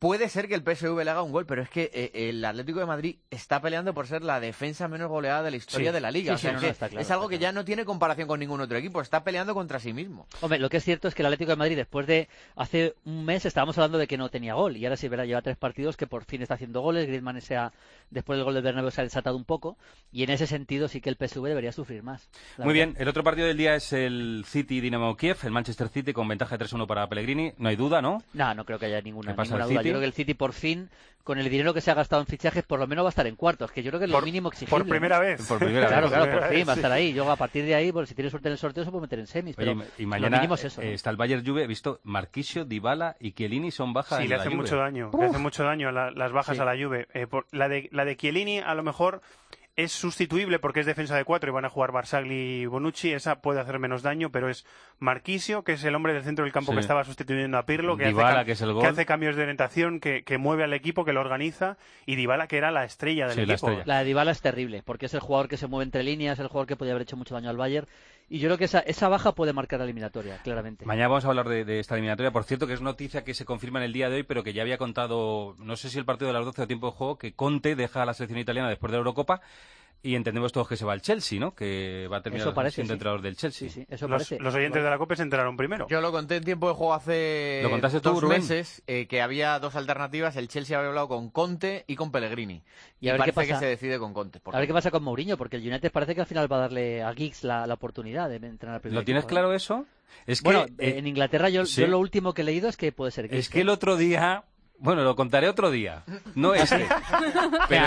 Speaker 28: puede ser que el PSV le haga un gol, pero es que el Atlético de Madrid está peleando por ser la defensa menos goleada de la historia de la Liga. Es algo que ya no tiene comparación con ningún otro equipo, está peleando contra sí mismo.
Speaker 10: Hombre, lo que es cierto es que el Atlético de Madrid, después de hace un mes estábamos hablando de que no tenía gol, y ahora sí, verá, lleva 3 partidos que por fin está haciendo goles. Griezmann después del gol del Bernabéu se ha desatado un poco, y en ese sentido sí que el PSV debería sufrir más.
Speaker 4: Muy bien, el otro partido del día es el City-Dinamo Kiev, el Manchester City con ventaja de 3-1 para Pellegrini, no hay duda, ¿no?
Speaker 10: No creo que haya ninguna duda.
Speaker 4: City?
Speaker 10: Yo creo que el City por fin, con el dinero que se ha gastado en fichajes, por lo menos va a estar en cuartos, que yo creo que es lo mínimo exigible.
Speaker 9: Por primera vez.
Speaker 10: Claro, por fin va a estar ahí. Yo a partir de ahí, si tiene suerte en el sorteo, se puede meter en semis.
Speaker 4: Oye,
Speaker 10: pero
Speaker 4: y mañana
Speaker 10: lo mínimo es eso, ¿no?
Speaker 4: Está el Bayern Juve, he visto Marquisio, Dybala y Chiellini son bajas.
Speaker 9: Sí, le hace mucho daño. Le hace mucho daño las bajas a la Juve. La de Chiellini a lo mejor es sustituible porque es defensa de 4 y van a jugar Barzagli y Bonucci. Esa puede hacer menos daño, pero es Marquisio, que es el hombre del centro del campo que estaba sustituyendo a Pirlo, que hace cambios de orientación, que mueve al equipo, que lo organiza, y Dybala, que era la estrella del equipo.
Speaker 10: La de Dybala es terrible, porque es el jugador que se mueve entre líneas, el jugador que podía haber hecho mucho daño al Bayern. Y yo creo que esa baja puede marcar la eliminatoria, claramente.
Speaker 4: Mañana vamos a hablar de esta eliminatoria. Por cierto, que es noticia que se confirma en el día de hoy, pero que ya había contado, no sé si el partido de las 12 o tiempo de juego, que Conte deja a la selección italiana después de la Eurocopa. Y entendemos todos que se va al Chelsea, ¿no? Que va a terminar siendo entrenador del Chelsea.
Speaker 10: Sí, eso
Speaker 9: los oyentes de la COPE se enteraron primero.
Speaker 28: Yo lo conté en tiempo de juego hace 2 meses, que había 2 alternativas. El Chelsea había hablado con Conte y con Pellegrini. Y a ver parece que se decide con Conte.
Speaker 10: A ver qué pasa con Mourinho, porque el United parece que al final va a darle a Giggs la oportunidad de entrenar al primer
Speaker 4: equipo. ¿Lo tienes claro eso?
Speaker 10: Es en Inglaterra yo lo último que he leído es que puede ser Giggs.
Speaker 4: Es que el otro día... Bueno, lo contaré otro día. No este.
Speaker 10: Pero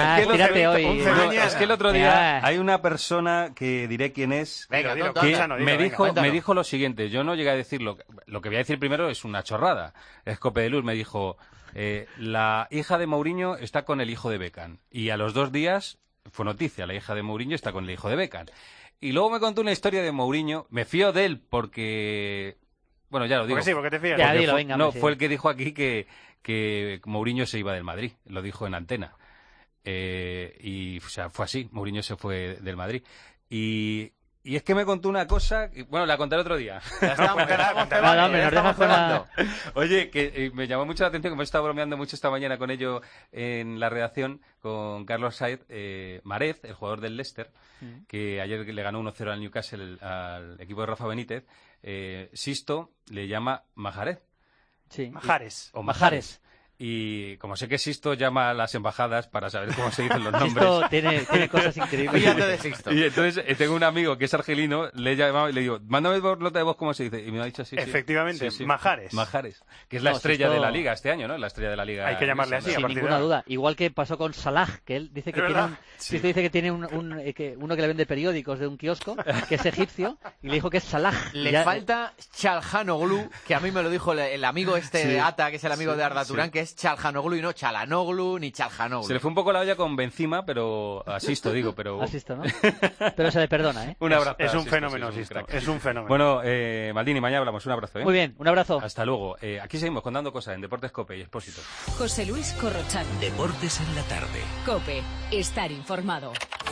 Speaker 4: es que el otro día hay una persona que diré quién es, me dijo lo siguiente. Yo no llegué a decirlo. Lo que voy a decir primero es una chorrada. Es Cope de Luz. Me dijo, la hija de Mourinho está con el hijo de Beckham. Y a los 2 días fue noticia. La hija de Mourinho está con el hijo de Beckham. Y luego me contó una historia de Mourinho. Me fío de él porque... Bueno, ya lo digo.
Speaker 9: Porque te fías.
Speaker 4: Fue el que dijo aquí que Mourinho se iba del Madrid. Lo dijo en antena. Y o sea, fue así. Mourinho se fue del Madrid. Y es que me contó una cosa... Bueno, la contaré otro día.
Speaker 28: Ya estamos
Speaker 4: Oye, que me llamó mucho la atención, que hemos estado bromeando mucho esta mañana con ello en la redacción, con Carlos Saez, Marez, el jugador del Leicester, que ayer le ganó 1-0 al Newcastle, al equipo de Rafa Benítez. Sisto le llama Majarez.
Speaker 10: Sí.
Speaker 4: Majares. Y como sé que Sisto llama a las embajadas para saber cómo se dicen los nombres.
Speaker 10: Sisto tiene cosas increíbles.
Speaker 28: Fíjate de Sisto.
Speaker 4: Y entonces tengo un amigo que es argelino, le he llamado y le digo, mándame por nota de voz cómo se dice. Y me ha dicho así.
Speaker 9: Efectivamente,
Speaker 4: sí.
Speaker 9: Majares.
Speaker 4: Que es la estrella de la Liga este año, ¿no? La estrella de la Liga.
Speaker 9: Hay que llamarle así,
Speaker 10: sin ninguna duda. Igual que pasó con Salah, que él dice que tiene uno que le vende periódicos de un kiosco, que es egipcio, y le dijo que es Salah.
Speaker 28: Le falta Çalhanoğlu, que a mí me lo dijo el amigo de Ata, que es el amigo de Arda Turán, que es Çalhanoğlu y no Çalhanoğlu ni Çalhanoğlu.
Speaker 4: Se le fue un poco la olla con Benzema, pero Asisto, pero...
Speaker 10: Asisto, ¿no? Pero se le perdona, ¿eh?
Speaker 4: Un abrazo.
Speaker 9: Es un fenómeno, Asisto. Es un fenómeno.
Speaker 4: Bueno, Maldini, mañana hablamos. Un abrazo, ¿eh?
Speaker 10: Muy bien, un abrazo.
Speaker 4: Hasta luego. Aquí seguimos contando cosas en Deportes COPE y Expósito.
Speaker 2: José Luis Corrochano.
Speaker 1: Deportes en la tarde.
Speaker 2: COPE. Estar informado.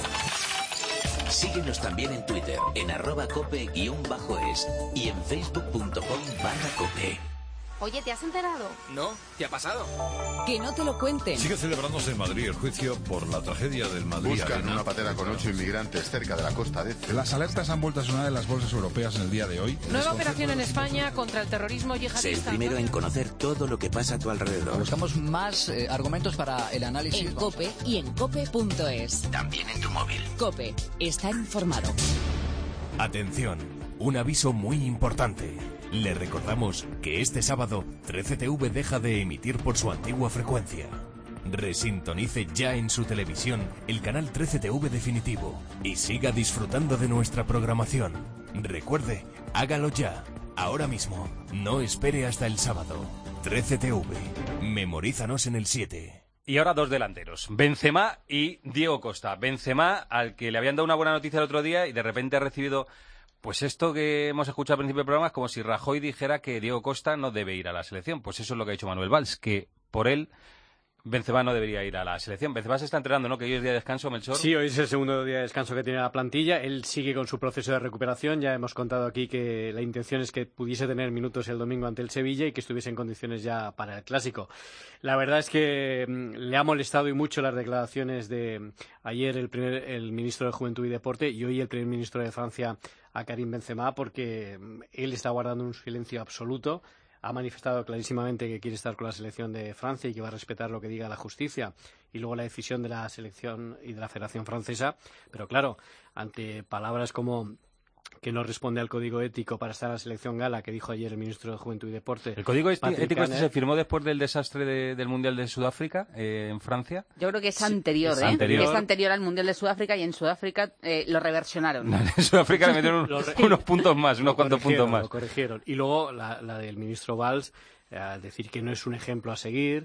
Speaker 1: Síguenos también en Twitter, en @cope_es y en facebook.com/cope.
Speaker 12: Oye, ¿te has enterado?
Speaker 16: No, ¿qué ha pasado?
Speaker 2: Que no te lo cuenten.
Speaker 25: Sigue celebrándose en Madrid el juicio por la tragedia del Madrid.
Speaker 3: Buscan una patera con 8 inmigrantes cerca de la costa de...
Speaker 25: Las alertas han vuelto a sonar en las bolsas europeas en el día de hoy.
Speaker 2: Nueva operación en España contra el terrorismo yihadista.
Speaker 1: Sé el primero en conocer todo lo que pasa a tu alrededor.
Speaker 16: Buscamos más argumentos para el análisis.
Speaker 2: En COPE y en cope.es.
Speaker 1: También en tu móvil.
Speaker 2: COPE. Estar informado.
Speaker 17: Atención, un aviso muy importante. Le recordamos que este sábado 13TV deja de emitir por su antigua frecuencia. Resintonice ya en su televisión el canal 13TV definitivo y siga disfrutando de nuestra programación. Recuerde, hágalo ya, ahora mismo. No espere hasta el sábado. 13TV. Memorízanos en el 7.
Speaker 4: Y ahora 2 delanteros, Benzema y Diego Costa. Benzema, al que le habían dado una buena noticia el otro día y de repente ha recibido... Pues esto que hemos escuchado al principio del programa es como si Rajoy dijera que Diego Costa no debe ir a la selección. Pues eso es lo que ha dicho Manuel Valls, que por él Benzema no debería ir a la selección. Benzema se está entrenando, ¿no? Que hoy es día de descanso, Melchor.
Speaker 5: Sí, hoy es el segundo día de descanso que tiene la plantilla. Él sigue con su proceso de recuperación. Ya hemos contado aquí que la intención es que pudiese tener minutos el domingo ante el Sevilla y que estuviese en condiciones ya para el Clásico. La verdad es que le ha molestado y mucho las declaraciones de ayer el ministro de Juventud y Deporte y hoy el primer ministro de Francia a Karim Benzema, porque él está guardando un silencio absoluto. Ha manifestado clarísimamente que quiere estar con la selección de Francia y que va a respetar lo que diga la justicia y luego la decisión de la selección y de la Federación Francesa. Pero claro, ante palabras como que no responde al código ético para estar en la selección gala que dijo ayer el ministro de Juventud y Deporte.
Speaker 4: ¿El código ético se firmó después del desastre del Mundial de Sudáfrica en Francia?
Speaker 18: Yo creo que es anterior,
Speaker 4: es anterior.
Speaker 18: Es anterior al Mundial de Sudáfrica y en Sudáfrica lo reversionaron.
Speaker 4: En Sudáfrica le metieron unos puntos más, unos cuantos puntos más.
Speaker 5: Lo corrigieron. Y luego la del ministro Valls, al decir que no es un ejemplo a seguir,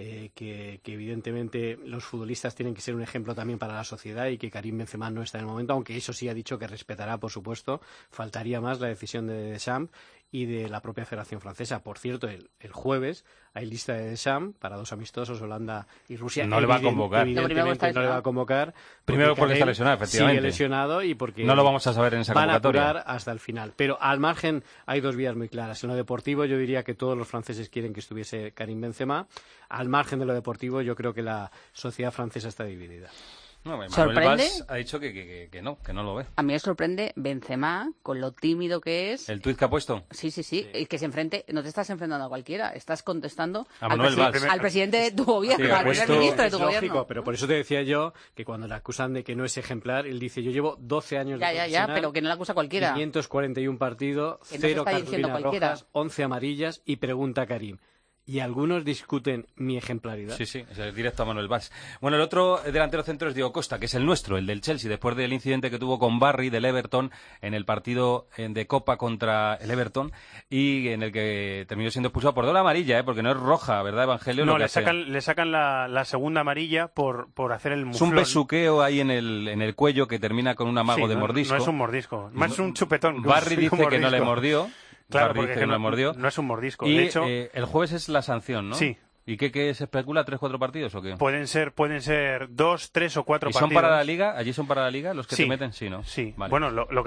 Speaker 5: que evidentemente los futbolistas tienen que ser un ejemplo también para la sociedad y que Karim Benzema no está en el momento, aunque eso sí ha dicho que respetará, por supuesto. Faltaría más la decisión de Deschamps y de la propia Federación Francesa. Por cierto, el jueves hay lista de Deschamps para 2 amistosos, Holanda y Rusia.
Speaker 4: No le va a convocar.
Speaker 5: Evidentemente no le va a convocar.
Speaker 4: Primero porque está lesionado, efectivamente.
Speaker 5: Sigue lesionado y porque
Speaker 4: no lo vamos a saber en esa convocatoria.
Speaker 5: Van a apurar hasta el final. Pero al margen hay 2 vías muy claras. En lo deportivo yo diría que todos los franceses quieren que estuviese Karim Benzema. Al margen de lo deportivo yo creo que la sociedad francesa está dividida.
Speaker 4: No, Manuel
Speaker 18: ¿Sorprende?
Speaker 4: Valls ha dicho que no lo ve.
Speaker 18: A mí me sorprende Benzema, con lo tímido que es.
Speaker 4: ¿El tuit que ha puesto?
Speaker 18: Sí. Y que se enfrente, no te estás enfrentando a cualquiera, estás contestando
Speaker 4: al
Speaker 18: presidente de tu gobierno, al primer ministro de tu gobierno.
Speaker 5: Lógico, pero por eso te decía yo que cuando le acusan de que no es ejemplar, él dice, yo llevo 12 años de profesional,
Speaker 18: Ya, pero que no le acusa cualquiera.
Speaker 5: 541 partidos,
Speaker 18: que no
Speaker 5: 0
Speaker 18: cartulinas
Speaker 5: rojas, 11 amarillas y pregunta a Karim. Y algunos discuten mi ejemplaridad.
Speaker 4: Sí, es directo a Manuel Valls. Bueno, el otro delantero centro es Diego Costa, que es el nuestro, el del Chelsea, después del incidente que tuvo con Barry del Everton en el partido de Copa contra el Everton y en el que terminó siendo expulsado por doble amarilla, porque no es roja, ¿verdad, Evangelio?
Speaker 9: No, le sacan la segunda amarilla por hacer el muflón.
Speaker 4: Es un besuqueo ahí en el cuello que termina con un amago de mordisco.
Speaker 9: No es un mordisco, más es un chupetón.
Speaker 4: Barry dice que no le mordió.
Speaker 9: Claro, porque
Speaker 4: no
Speaker 9: es un mordisco.
Speaker 4: Y
Speaker 9: de hecho,
Speaker 4: el jueves es la sanción, ¿no?
Speaker 9: Sí.
Speaker 4: ¿Y qué se especula? ¿3-4 partidos o qué?
Speaker 9: Pueden ser 2, 3 o 4
Speaker 4: partidos. ¿Y
Speaker 9: son
Speaker 4: para la Liga? ¿Allí son para la Liga los que te meten? Sí, ¿no?
Speaker 9: Sí.
Speaker 4: Vale.
Speaker 9: Bueno, lo que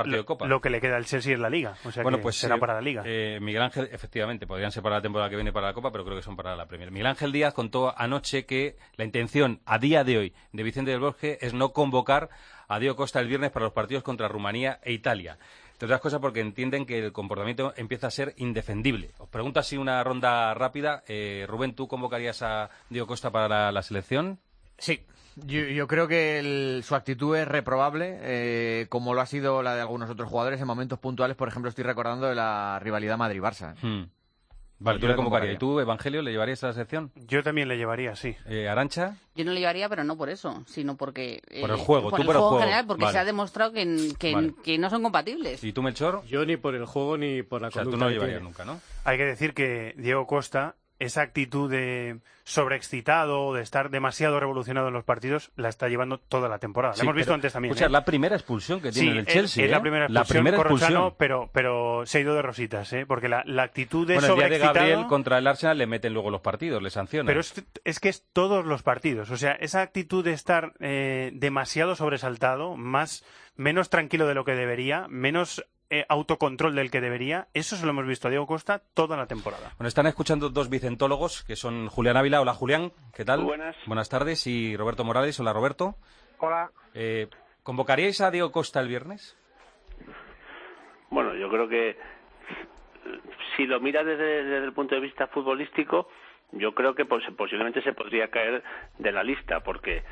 Speaker 9: le queda al Chelsea es la Liga. O sea, pues será para la Liga.
Speaker 4: Miguel Ángel, efectivamente, podrían ser para la temporada que viene para la Copa, pero creo que son para la Premier. Miguel Ángel Díaz contó anoche que la intención a día de hoy de Vicente del Bosque es no convocar a Diego Costa el viernes para los partidos contra Rumanía e Italia. Entre otras cosas porque entienden que el comportamiento empieza a ser indefendible. Os pregunto así una ronda rápida. Rubén, ¿tú convocarías a Diego Costa para la selección?
Speaker 28: Sí. Yo creo que su actitud es reprobable, como lo ha sido la de algunos otros jugadores en momentos puntuales. Por ejemplo, estoy recordando de la rivalidad Madrid-Barça.
Speaker 4: Vale, tú le convocarías. ¿Y tú, Evangelio, le llevarías a la selección?
Speaker 9: Yo también le llevaría, sí.
Speaker 4: ¿Arancha?
Speaker 18: Yo no le llevaría, pero no por eso, sino porque...
Speaker 4: por el juego,
Speaker 18: por
Speaker 4: tú
Speaker 18: el
Speaker 4: por el juego
Speaker 18: en general, porque
Speaker 4: vale.
Speaker 18: se ha demostrado que no son compatibles.
Speaker 4: ¿Y tú, Melchor?
Speaker 5: Yo ni por el juego ni por la conducta.
Speaker 4: Tú no lo llevarías nunca, ¿no?
Speaker 9: Hay que decir que Diego Costa, esa actitud de sobreexcitado, de estar demasiado revolucionado en los partidos, la está llevando toda la temporada. La hemos visto antes también.
Speaker 4: Escucha, la primera expulsión que tiene el Chelsea.
Speaker 9: Es la primera expulsión, pero se ha ido de rositas, porque la actitud de sobreexcitado...
Speaker 4: el día de Gabriel contra el Arsenal le meten luego los partidos, le sancionan.
Speaker 9: Pero es que es todos los partidos. O sea, esa actitud de estar demasiado sobresaltado, menos tranquilo de lo que debería, menos... autocontrol del que debería, eso se lo hemos visto a Diego Costa toda la temporada.
Speaker 4: Bueno, están escuchando 2 vicentólogos, que son Julián Ávila. Hola, Julián, ¿qué tal?
Speaker 19: Muy buenas.
Speaker 4: Buenas tardes. Y Roberto Morales. Hola, Roberto.
Speaker 19: Hola.
Speaker 4: ¿Convocaríais a Diego Costa el viernes?
Speaker 19: Bueno, yo creo que si lo miras desde el punto de vista futbolístico, yo creo que posiblemente se podría caer de la lista, porque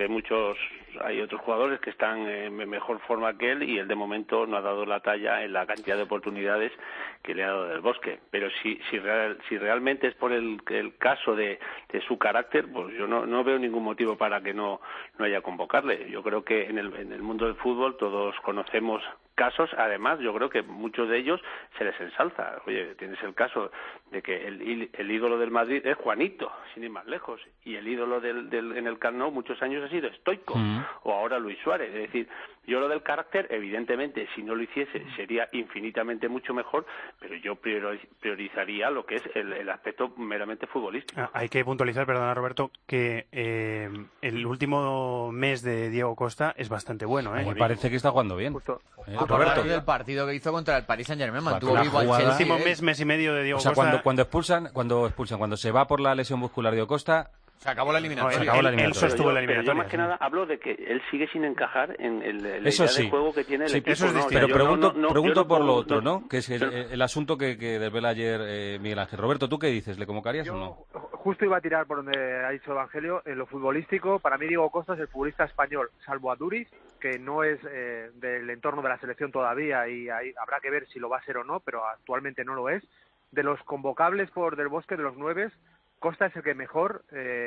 Speaker 19: hay otros jugadores que están en mejor forma que él y él de momento no ha dado la talla en la cantidad de oportunidades que le ha dado Del Bosque. Pero si realmente es por el caso de su carácter, pues yo no veo ningún motivo para que no haya convocarle. Yo creo que en el mundo del fútbol todos conocemos casos, además yo creo que muchos de ellos se les ensalza. Oye, tienes el caso de que el ídolo del Madrid es Juanito, sin ir más lejos, y el ídolo en el Camp Nou muchos años años ha sido Stoichkov o ahora Luis Suárez. Es decir, yo lo del carácter, evidentemente, si no lo hiciese, sería infinitamente mucho mejor, pero yo priorizaría lo que es el aspecto meramente futbolístico.
Speaker 9: Hay que puntualizar, perdona Roberto, que el último mes de Diego Costa es bastante bueno.
Speaker 4: Me parece que está jugando bien.
Speaker 28: Roberto, del partido que hizo contra el Paris Saint-Germain, mantuvo vivo al Chelsea.
Speaker 9: El último mes y medio de Diego Costa.
Speaker 4: Cuando se va por la lesión muscular Diego Costa,
Speaker 28: se acabó la eliminatoria.
Speaker 9: Él sostuvo la eliminatoria.
Speaker 19: Pero yo más que nada hablo de que él sigue sin encajar en la
Speaker 4: eso
Speaker 19: idea
Speaker 4: sí.
Speaker 19: de juego que tiene el equipo.
Speaker 4: Eso es distinto. Pero pregunto por lo otro, ¿no? Que es el asunto que desvela ayer Miguel Ángel. Roberto, ¿tú qué dices? ¿Le convocarías o no?
Speaker 6: Justo iba a tirar por donde ha dicho Evangelio. En lo futbolístico, para mí Diego Costa es el futbolista español, salvo a Duriz, que no es del entorno de la selección todavía y ahí habrá que ver si lo va a ser o no, pero actualmente no lo es. De los convocables por Del Bosque, de los 9, Costa es el que mejor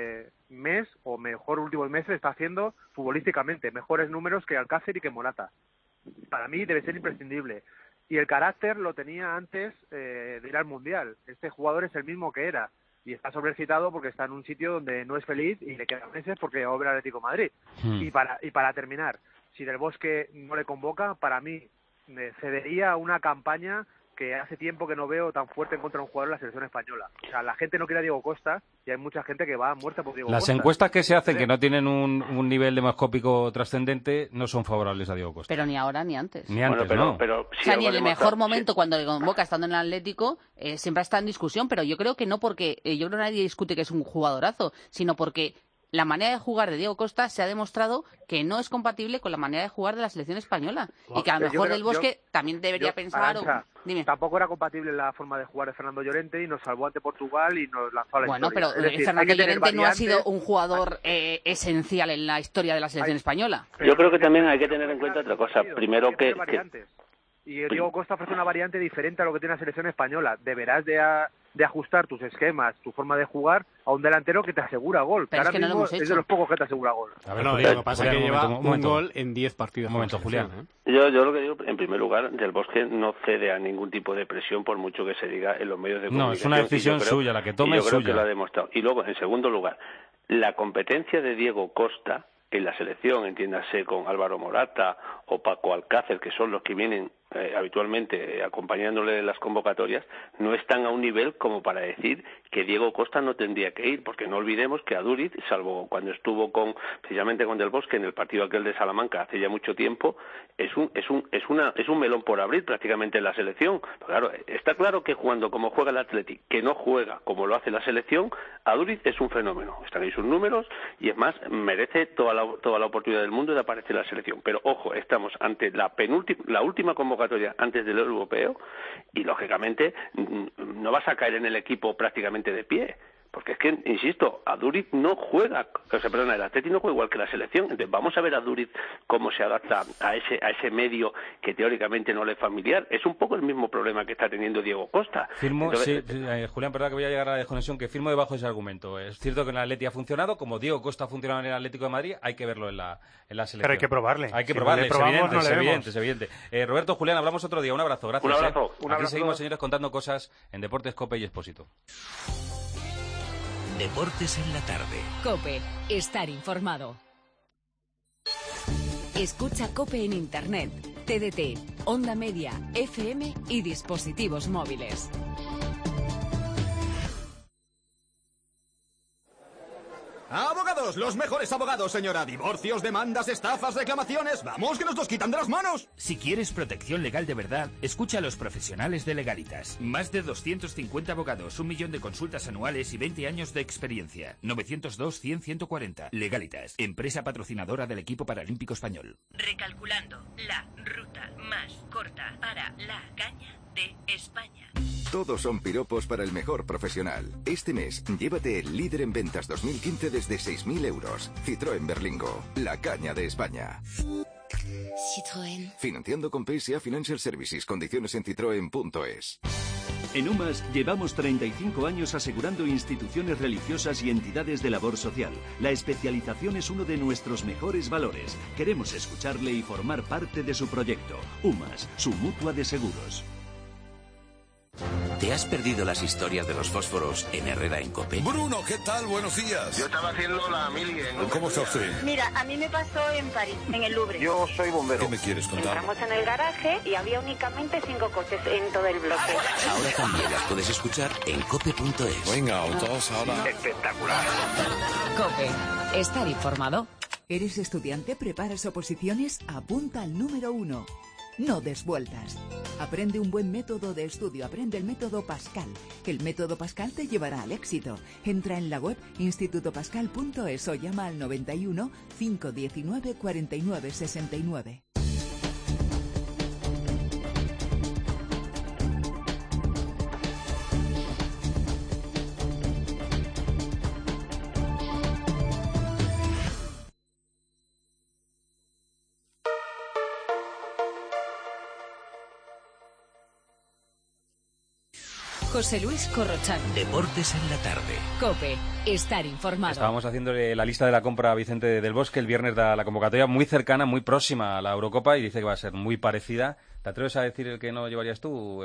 Speaker 6: mes o mejor últimos meses está haciendo futbolísticamente, mejores números que Alcácer y que Morata. Para mí debe ser imprescindible. Y el carácter lo tenía antes de ir al Mundial. Este jugador es el mismo que era y está sobrecitado porque está en un sitio donde no es feliz y le quedan meses porque va a ver al Atlético de Madrid. Y para terminar, si Del Bosque no le convoca, para mí cedería una campaña que hace tiempo que no veo tan fuerte en contra de un jugador de la selección española. O sea, la gente no quiere a Diego Costa y hay mucha gente que va muerta por Diego Costa.
Speaker 4: Las encuestas que se hacen, que no tienen un nivel demoscópico trascendente, no son favorables a Diego Costa.
Speaker 18: Pero ni ahora ni antes.
Speaker 4: Ni antes, no.
Speaker 18: O sea, ni en el mejor momento cuando le convoca estando en el Atlético, siempre está en discusión, pero yo creo que no porque, yo creo que nadie discute que es un jugadorazo, sino porque la manera de jugar de Diego Costa se ha demostrado que no es compatible con la manera de jugar de la selección española. Y que a lo mejor Del Bosque también debería pensar...
Speaker 6: Arantxa, tampoco era compatible la forma de jugar de Fernando Llorente y nos salvó ante Portugal y nos lanzó a la historia.
Speaker 18: Bueno, pero Fernando Llorente no ha sido un jugador esencial en la historia de la selección española.
Speaker 19: Yo creo que también hay que tener en cuenta otra cosa. Primero que...
Speaker 6: Y Diego Costa ofrece una variante diferente a lo que tiene la selección española. Deberás de ajustar tus esquemas, tu forma de jugar a un delantero que te asegura gol.
Speaker 18: Pero
Speaker 6: ahora
Speaker 18: es que
Speaker 6: mismo es de los pocos que te asegura gol.
Speaker 5: A ver, lo que pasa es que lleva un gol en 10 partidos.
Speaker 4: Un momento, Julián.
Speaker 19: Yo lo que digo, en primer lugar, Del Bosque no cede a ningún tipo de presión por mucho que se diga en los medios de comunicación.
Speaker 4: No, es una decisión suya, la que tome es suya.
Speaker 19: Yo creo que lo ha demostrado. Y luego, en segundo lugar, la competencia de Diego Costa en la selección, entiéndase con Álvaro Morata o Paco Alcácer, que son los que vienen habitualmente acompañándole en las convocatorias, no están a un nivel como para decir que Diego Costa no tendría que ir, porque no olvidemos que a Duriz, salvo cuando estuvo precisamente con Del Bosque en el partido aquel de Salamanca hace ya mucho tiempo, es un melón por abrir prácticamente en la selección. Pero claro, está claro que jugando como juega el Athletic, que no juega como lo hace la selección, a Duriz es un fenómeno. Están ahí sus números y es más, merece toda la oportunidad del mundo de aparecer en la selección. Pero ojo, estamos ante la última convocatoria antes del europeo y lógicamente no vas a caer en el equipo prácticamente de pie, porque es que, insisto, a Duriz no juega, el Atleti no juega igual que la selección. Entonces vamos a ver a Duriz cómo se adapta a ese medio que teóricamente no le es familiar. Es un poco el mismo problema que está teniendo Diego Costa.
Speaker 4: Julián, perdón que voy a llegar a la desconexión, que firmo debajo de ese argumento. Es cierto que en el Atleti ha funcionado, como Diego Costa ha funcionado en el Atlético de Madrid, hay que verlo en la selección.
Speaker 9: Pero hay que probarle.
Speaker 4: Hay que probarle, es evidente. Roberto, Julián, hablamos otro día. Un abrazo, gracias.
Speaker 19: Un abrazo.
Speaker 4: Aquí seguimos, señores, contando cosas en Deportes, COPE y Expósito.
Speaker 1: Deportes en la tarde.
Speaker 2: COPE. Estar informado. Escucha COPE en Internet, TDT, Onda Media, FM y dispositivos móviles.
Speaker 7: ¡Abogados! ¡Los mejores abogados, señora! Divorcios, demandas, estafas, reclamaciones... ¡Vamos, que nos los quitan de las manos!
Speaker 17: Si quieres protección legal de verdad, escucha a los profesionales de Legalitas. Más de 250 abogados, 1 millón de consultas anuales y 20 años de experiencia. 902-100-140. Legalitas, empresa patrocinadora del equipo paralímpico español.
Speaker 8: Recalculando la ruta más corta para la caña de España.
Speaker 20: Todos son piropos para el mejor profesional. Este mes, llévate el líder en ventas 2015 desde 6.000 euros. Citroën Berlingo, la caña de España.
Speaker 8: Citroën.
Speaker 20: Financiando con PSA Financial Services. Condiciones en citroen.es.
Speaker 21: En UMAS llevamos 35 años asegurando instituciones religiosas y entidades de labor social. La especialización es uno de nuestros mejores valores. Queremos escucharle y formar parte de su proyecto. UMAS, su mutua de seguros.
Speaker 1: ¿Te has perdido las historias de los fósforos en Herrera en COPE?
Speaker 25: Bruno, ¿qué tal? Buenos días.
Speaker 11: Yo estaba haciendo la mili en...
Speaker 25: ¿Cómo está usted?
Speaker 14: Mira, a mí me pasó en París, en el Louvre.
Speaker 11: Yo soy bombero.
Speaker 25: ¿Qué me quieres contar?
Speaker 14: Entramos en el garaje y había únicamente 5 coches en todo el bloque.
Speaker 1: Ahora también las puedes escuchar en cope.es.
Speaker 25: Venga, autos, ahora.
Speaker 11: Espectacular.
Speaker 2: COPE. Estar informado.
Speaker 15: ¿Eres estudiante? ¿Preparas oposiciones? Apunta al número 1. No des vueltas. Aprende un buen método de estudio. Aprende el método Pascal. El método Pascal te llevará al éxito. Entra en la web institutopascal.es o llama al 91 519 49 69.
Speaker 2: José Luis Corrochano.
Speaker 1: Deportes en la tarde.
Speaker 2: COPE. Estar informado.
Speaker 4: Estábamos haciéndole la lista de la compra a Vicente del Bosque. El viernes da la convocatoria muy cercana, muy próxima a la Eurocopa y dice que va a ser muy parecida. ¿Te atreves a decir el que no llevarías tú?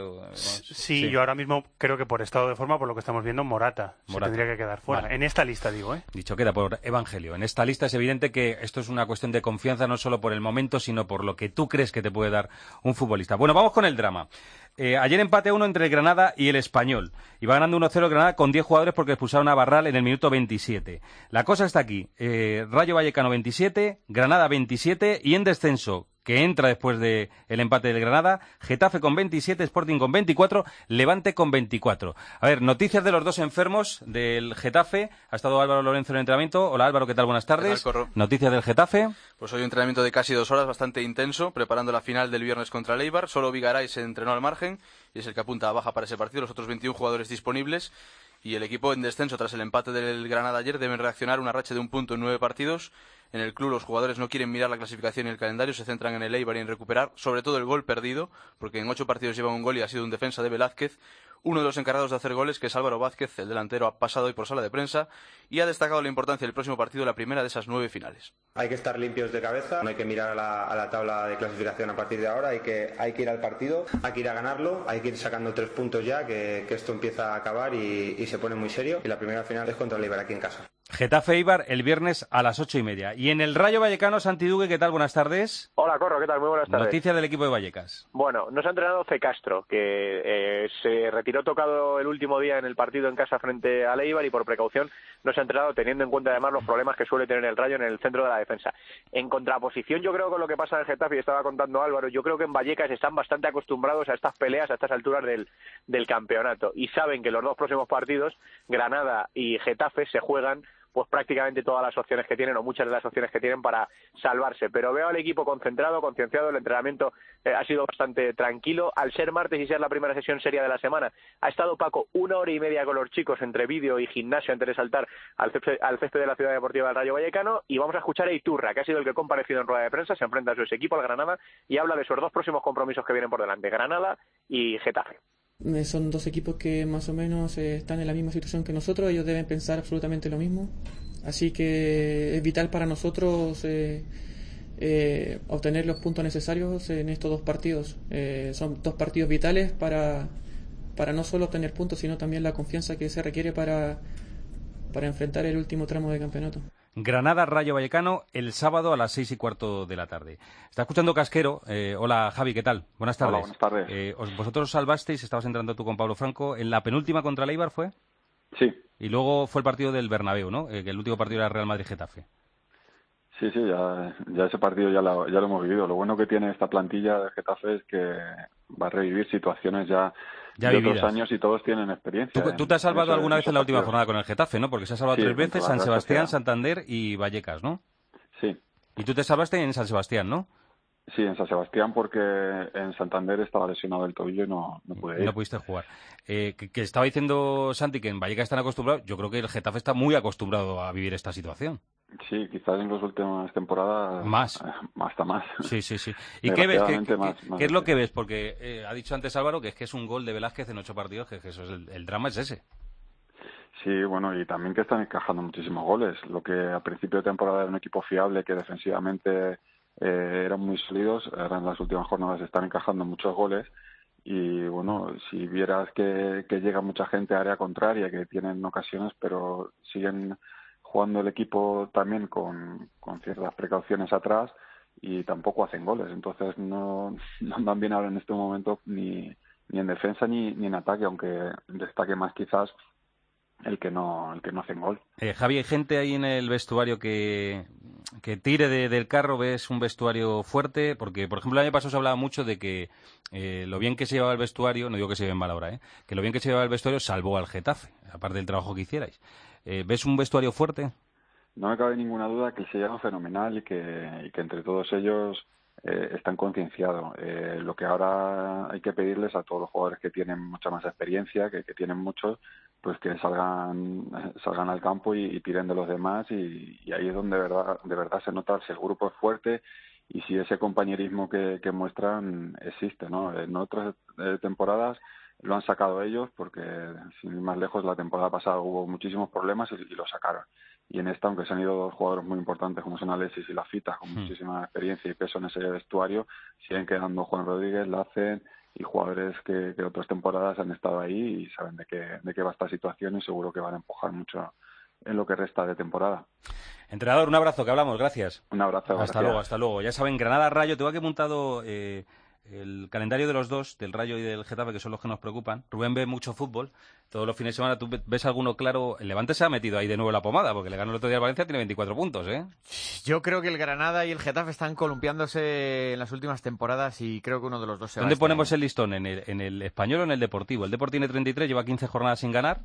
Speaker 9: Sí, yo ahora mismo creo que por estado de forma, por lo que estamos viendo, Morata tendría que quedar fuera.
Speaker 4: Vale.
Speaker 9: En esta lista, digo, ¿eh?
Speaker 4: Dicho queda por Evangelio. En esta lista es evidente que esto es una cuestión de confianza, no solo por el momento, sino por lo que tú crees que te puede dar un futbolista. Bueno, vamos con el drama. Ayer empate 1 entre el Granada y el Español. Iba ganando 1-0 el Granada con 10 jugadores porque expulsaron a Barral en el minuto 27. La cosa está aquí. Rayo Vallecano 27, Granada 27 y en descenso, que entra después del empate del Granada, Getafe con 27, Sporting con 24, Levante con 24. A ver, noticias de los dos enfermos del Getafe. Ha estado Álvaro Lorenzo en el entrenamiento. Hola Álvaro, ¿qué tal? Buenas tardes.
Speaker 22: ¿Qué tal, Corro?
Speaker 4: Noticias del Getafe.
Speaker 22: Pues hoy un entrenamiento de casi 2 horas, bastante intenso, preparando la final del viernes contra el Eibar. Solo Vigaray se entrenó al margen y es el que apunta a baja para ese partido. Los otros 21 jugadores disponibles. Y el equipo en descenso tras el empate del Granada ayer deben reaccionar una racha de 1 punto en 9 partidos. En el club los jugadores no quieren mirar la clasificación y el calendario, se centran en el Eibar y en recuperar sobre todo el gol perdido, porque en 8 partidos llevan un gol y ha sido un defensa de Velázquez. Uno de los encargados de hacer goles, que es Álvaro Vázquez, el delantero, ha pasado hoy por sala de prensa y ha destacado la importancia del próximo partido, la primera de esas 9 finales.
Speaker 23: Hay que estar limpios de cabeza, no hay que mirar a la tabla de clasificación a partir de ahora, hay que ir al partido, hay que ir a ganarlo, hay que ir sacando 3 puntos ya, que esto empieza a acabar y se pone muy serio. Y la primera final es contra el Eibar aquí en casa.
Speaker 4: Getafe-Eibar el viernes a las 8:30. Y en el Rayo Vallecano, Santi Duque, ¿qué tal? Buenas tardes.
Speaker 24: Hola, Corro, ¿qué tal? Muy buenas tardes.
Speaker 4: Noticias del equipo de Vallecas.
Speaker 24: Bueno, nos ha entrenado C. Castro, que se retiró tocado el último día en el partido en casa frente al Eibar y por precaución no se ha entrenado, teniendo en cuenta además los problemas que suele tener el Rayo en el centro de la defensa. En contraposición, yo creo, con lo que pasa en el Getafe, y estaba contando Álvaro, yo creo que en Vallecas están bastante acostumbrados a estas peleas, a estas alturas del campeonato, y saben que los 2 próximos partidos, Granada y Getafe, se juegan pues prácticamente todas las opciones que tienen o muchas de las opciones que tienen para salvarse. Pero veo al equipo concentrado, concienciado, el entrenamiento ha sido bastante tranquilo. Al ser martes y ser la primera sesión seria de la semana, ha estado Paco 1 hora y media con los chicos entre vídeo y gimnasio antes de saltar al césped de la Ciudad Deportiva del Rayo Vallecano, y vamos a escuchar a Iturra, que ha sido el que ha comparecido en rueda de prensa, se enfrenta a su equipo, al Granada, y habla de esos 2 próximos compromisos que vienen por delante, Granada y Getafe.
Speaker 26: Son 2 equipos que más o menos están en la misma situación que nosotros, ellos deben pensar absolutamente lo mismo, así que es vital para nosotros obtener los puntos necesarios en estos 2 partidos. Son 2 partidos vitales para no solo obtener puntos, sino también la confianza que se requiere para enfrentar el último tramo de campeonato.
Speaker 4: Granada-Rayo Vallecano el sábado a las 6:15 de la tarde. Está escuchando Casquero. Hola Javi, ¿qué tal? Buenas tardes.
Speaker 27: Hola, buenas tardes.
Speaker 4: Vosotros salvasteis, estabas entrando tú con Pablo Franco, en la penúltima contra el Eibar, ¿fue?
Speaker 27: Sí.
Speaker 4: Y luego fue el partido del Bernabéu, ¿no? Que el último partido era Real Madrid-Getafe.
Speaker 27: Sí, ya ese partido ya lo hemos vivido. Lo bueno que tiene esta plantilla de Getafe es que va a revivir situaciones ya de
Speaker 4: vividas.
Speaker 27: otros años y todos tienen experiencia.
Speaker 4: ¿Tú te has salvado alguna vez en la última jornada con el Getafe, no? Porque se ha salvado 3 veces, San Sebastián,
Speaker 27: Sociedad.
Speaker 4: Santander y Vallecas, ¿no?
Speaker 27: Sí.
Speaker 4: Y tú te salvaste en San Sebastián, ¿no?
Speaker 27: Sí, en San Sebastián, porque en Santander estaba lesionado el tobillo y no pude ir.
Speaker 4: No pudiste jugar. Que estaba diciendo Santi que en Vallecas están acostumbrados. Yo creo que el Getafe está muy acostumbrado a vivir esta situación.
Speaker 27: Sí, quizás en las últimas temporadas hasta más.
Speaker 4: Sí. ¿Y qué ves? ¿Qué es lo que ves? Porque ha dicho antes Álvaro que es un gol de Velázquez en 8 partidos, que eso es el drama es ese.
Speaker 27: Sí, bueno, y también que están encajando muchísimos goles. Lo que a principio de temporada era un equipo fiable, que defensivamente eran muy sólidos, ahora en las últimas jornadas están encajando muchos goles y bueno, si vieras que llega mucha gente a área contraria, que tienen ocasiones, pero siguen jugando el equipo también con ciertas precauciones atrás y tampoco hacen goles. Entonces no andan bien ahora en este momento ni en defensa ni en ataque, aunque destaque más quizás el que no hacen gol.
Speaker 4: Javi, ¿hay gente ahí en el vestuario que tire del carro? ¿Ves un vestuario fuerte? Porque, por ejemplo, el año pasado se hablaba mucho de que lo bien que se llevaba el vestuario, no digo que se lleve en mal ahora, que lo bien que se llevaba el vestuario salvó al Getafe, aparte del trabajo que hicierais. ¿Ves un vestuario fuerte?
Speaker 27: No me cabe ninguna duda que se lleva fenomenal y que entre todos ellos están concienciados. Lo que ahora hay que pedirles a todos los jugadores que tienen mucha más experiencia, que tienen muchos, pues que salgan al campo y tiren de los demás, y ahí es donde de verdad se nota si el grupo es fuerte y si ese compañerismo que muestran existe, ¿no? En otras temporadas lo han sacado ellos, porque sin ir más lejos, la temporada pasada hubo muchísimos problemas y lo sacaron. Y en esta, aunque se han ido dos jugadores muy importantes como son Alexis y Lafita, con muchísima experiencia y peso en ese vestuario, siguen quedando Juan Rodríguez, Lacen y jugadores que otras temporadas han estado ahí y saben de qué va esta situación, y seguro que van a empujar mucho en lo que resta de temporada.
Speaker 4: Entrenador, un abrazo, que hablamos, gracias.
Speaker 27: Un abrazo.
Speaker 4: Hasta luego. Ya saben, Granada-Rayo, tengo aquí montado el calendario de los dos, del Rayo y del Getafe, que son los que nos preocupan. Rubén ve mucho fútbol, todos los fines de semana. ¿Tú ves alguno claro? El Levante se ha metido ahí de nuevo la pomada, porque le ganó el otro día al Valencia, tiene 24 puntos, ¿eh?
Speaker 3: Yo creo que el Granada y el Getafe están columpiándose en las últimas temporadas y creo que uno de los dos se va.
Speaker 4: ¿Dónde ponemos el listón? ¿En el Español o en el Deportivo? El Depor tiene 33, lleva 15 jornadas sin ganar.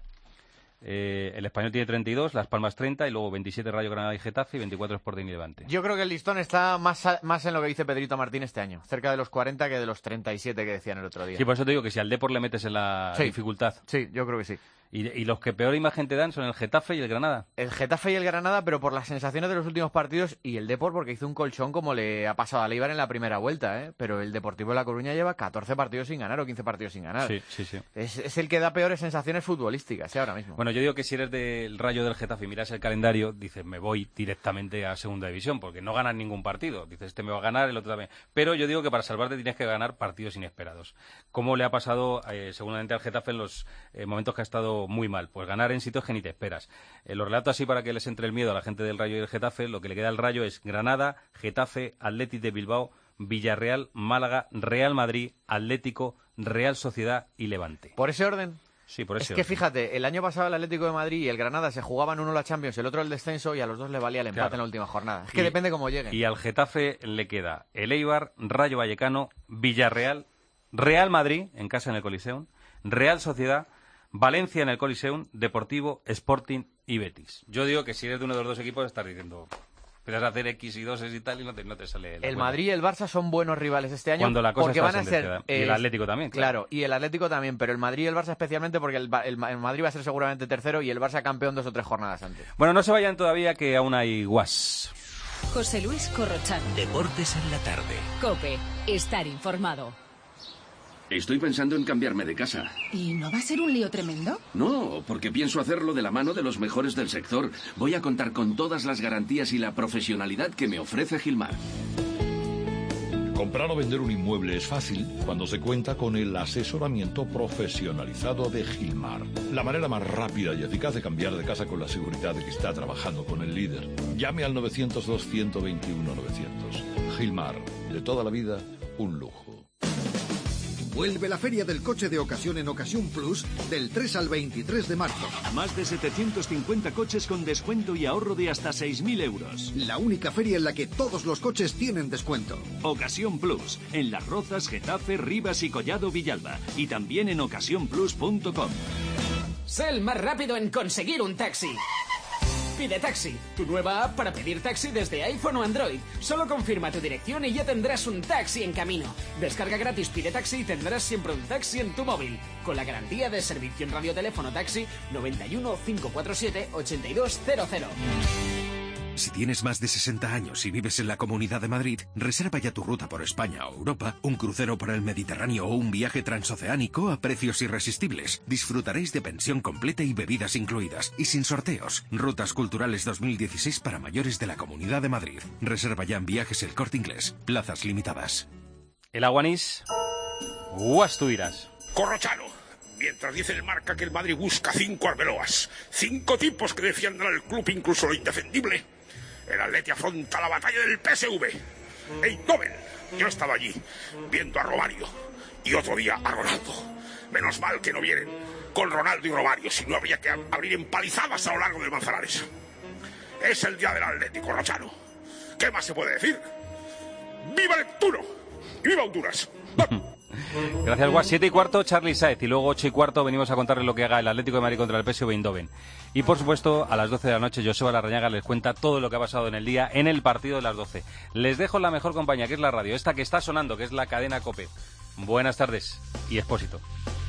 Speaker 4: El Español tiene 32, Las Palmas 30 y luego 27 Rayo, Granada y Getafe y 24 Sporting y Levante.
Speaker 3: Yo creo que el listón está más en lo que dice Pedrito Martín este año, cerca de los 40 que de los 37 que decían el otro día.
Speaker 4: Sí, por eso te digo que si al Depor le metes en la dificultad.
Speaker 3: Sí, yo creo que sí.
Speaker 4: Y los que peor imagen te dan son el Getafe y el Granada.
Speaker 3: El Getafe y el Granada, pero por las sensaciones de los últimos partidos, y el Depor porque hizo un colchón como le ha pasado a Leibar en la primera vuelta, ¿eh? Pero el Deportivo de La Coruña lleva 14 partidos sin ganar o 15 partidos sin ganar.
Speaker 4: Sí.
Speaker 3: Es el que da peores sensaciones futbolísticas, ahora mismo.
Speaker 4: Bueno, yo digo que si eres del Rayo del Getafe y miras el calendario, dices, me voy directamente a Segunda División, porque no ganan ningún partido. Dices, este me va a ganar, el otro también. Pero yo digo que para salvarte tienes que ganar partidos inesperados. Como le ha pasado seguramente al Getafe en los momentos que ha estado muy mal. Pues ganar en sitios que ni te esperas. Lo relato así para que les entre el miedo a la gente del Rayo y del Getafe. Lo que le queda al Rayo es Granada, Getafe, Athletic de Bilbao, Villarreal, Málaga, Real Madrid, Atlético, Real Sociedad y Levante.
Speaker 3: ¿Por ese orden?
Speaker 4: Sí, por ese
Speaker 3: orden. Es que fíjate, el año pasado el Atlético de Madrid y el Granada se jugaban uno la Champions, el otro el descenso, y a los dos le valía el empate en la última jornada. Es que depende cómo lleguen.
Speaker 4: Y al Getafe le queda el Eibar, Rayo Vallecano, Villarreal, Real Madrid, en casa en el Coliseum, Real Sociedad, Valencia en el Coliseum, Deportivo, Sporting y Betis. Yo digo que si eres de uno de los dos equipos estás diciendo, empiezas a hacer X y 2 y tal y no te sale
Speaker 3: el Madrid y el Barça son buenos rivales este año.
Speaker 4: Cuando la cosa
Speaker 3: porque van a ser
Speaker 4: y el Atlético también.
Speaker 3: Claro, y el Atlético también, pero el Madrid y el Barça especialmente porque el Madrid va a ser seguramente tercero y el Barça campeón 2 o 3 jornadas antes.
Speaker 4: Bueno, no se vayan todavía que aún hay guas.
Speaker 2: José Luis Corrochano.
Speaker 1: Deportes en la tarde.
Speaker 2: COPE. Estar informado.
Speaker 6: Estoy pensando en cambiarme de casa.
Speaker 10: ¿Y no va a ser un lío tremendo?
Speaker 6: No, porque pienso hacerlo de la mano de los mejores del sector. Voy a contar con todas las garantías y la profesionalidad que me ofrece Gilmar.
Speaker 12: Comprar o vender un inmueble es fácil cuando se cuenta con el asesoramiento profesionalizado de Gilmar. La manera más rápida y eficaz de cambiar de casa con la seguridad de que está trabajando con el líder. Llame al 902-121-900. Gilmar, de toda la vida, un lujo.
Speaker 13: Vuelve la Feria del Coche de Ocasión en Ocasión Plus del 3 al 23 de marzo.
Speaker 21: Más de 750 coches con descuento y ahorro de hasta 6.000 euros.
Speaker 13: La única feria en la que todos los coches tienen descuento.
Speaker 21: Ocasión Plus, en Las Rozas, Getafe, Rivas y Collado Villalba. Y también en ocasiónplus.com.
Speaker 16: Sé el más rápido en conseguir un taxi. Pide Taxi, tu nueva app para pedir taxi desde iPhone o Android. Solo confirma tu dirección y ya tendrás un taxi en camino. Descarga gratis Pide Taxi y tendrás siempre un taxi en tu móvil. Con la garantía de servicio en radioteléfono taxi 91 547 8200.
Speaker 18: Si tienes más de 60 años y vives en la Comunidad de Madrid, reserva ya tu ruta por España o Europa, un crucero por el Mediterráneo o un viaje transoceánico a precios irresistibles. Disfrutaréis de pensión completa y bebidas incluidas, y sin sorteos. Rutas Culturales 2016 para mayores de la Comunidad de Madrid. Reserva ya en Viajes El Corte Inglés. Plazas limitadas.
Speaker 4: El aguanís Guas, tú dirás.
Speaker 11: Corrochano. Mientras dice el Marca que el Madrid busca 5 arbeloas, 5 tipos que defiendan al club incluso lo indefendible, el Atleti afronta la batalla del PSV. Eindhoven, yo he estado allí, viendo a Romario, y otro día a Ronaldo. Menos mal que no vienen con Ronaldo y Romario, si no habría que abrir empalizadas a lo largo del Manzanares. Es el día del Atleti, Corrochano. ¿Qué más se puede decir? ¡Viva Neptuno! ¡Y viva Honduras!
Speaker 4: Gracias, Guas. 7:15, Charly Sáez. Y luego 8:15 venimos a contarles lo que haga el Atlético de Madrid contra el PSV Eindhoven. Y por supuesto, a las 12 de la noche, Joseba Larrañaga les cuenta todo lo que ha pasado en el día en el partido de las 12. Les dejo la mejor compañía, que es la radio, esta que está sonando, que es la cadena COPE. Buenas tardes y Expósito.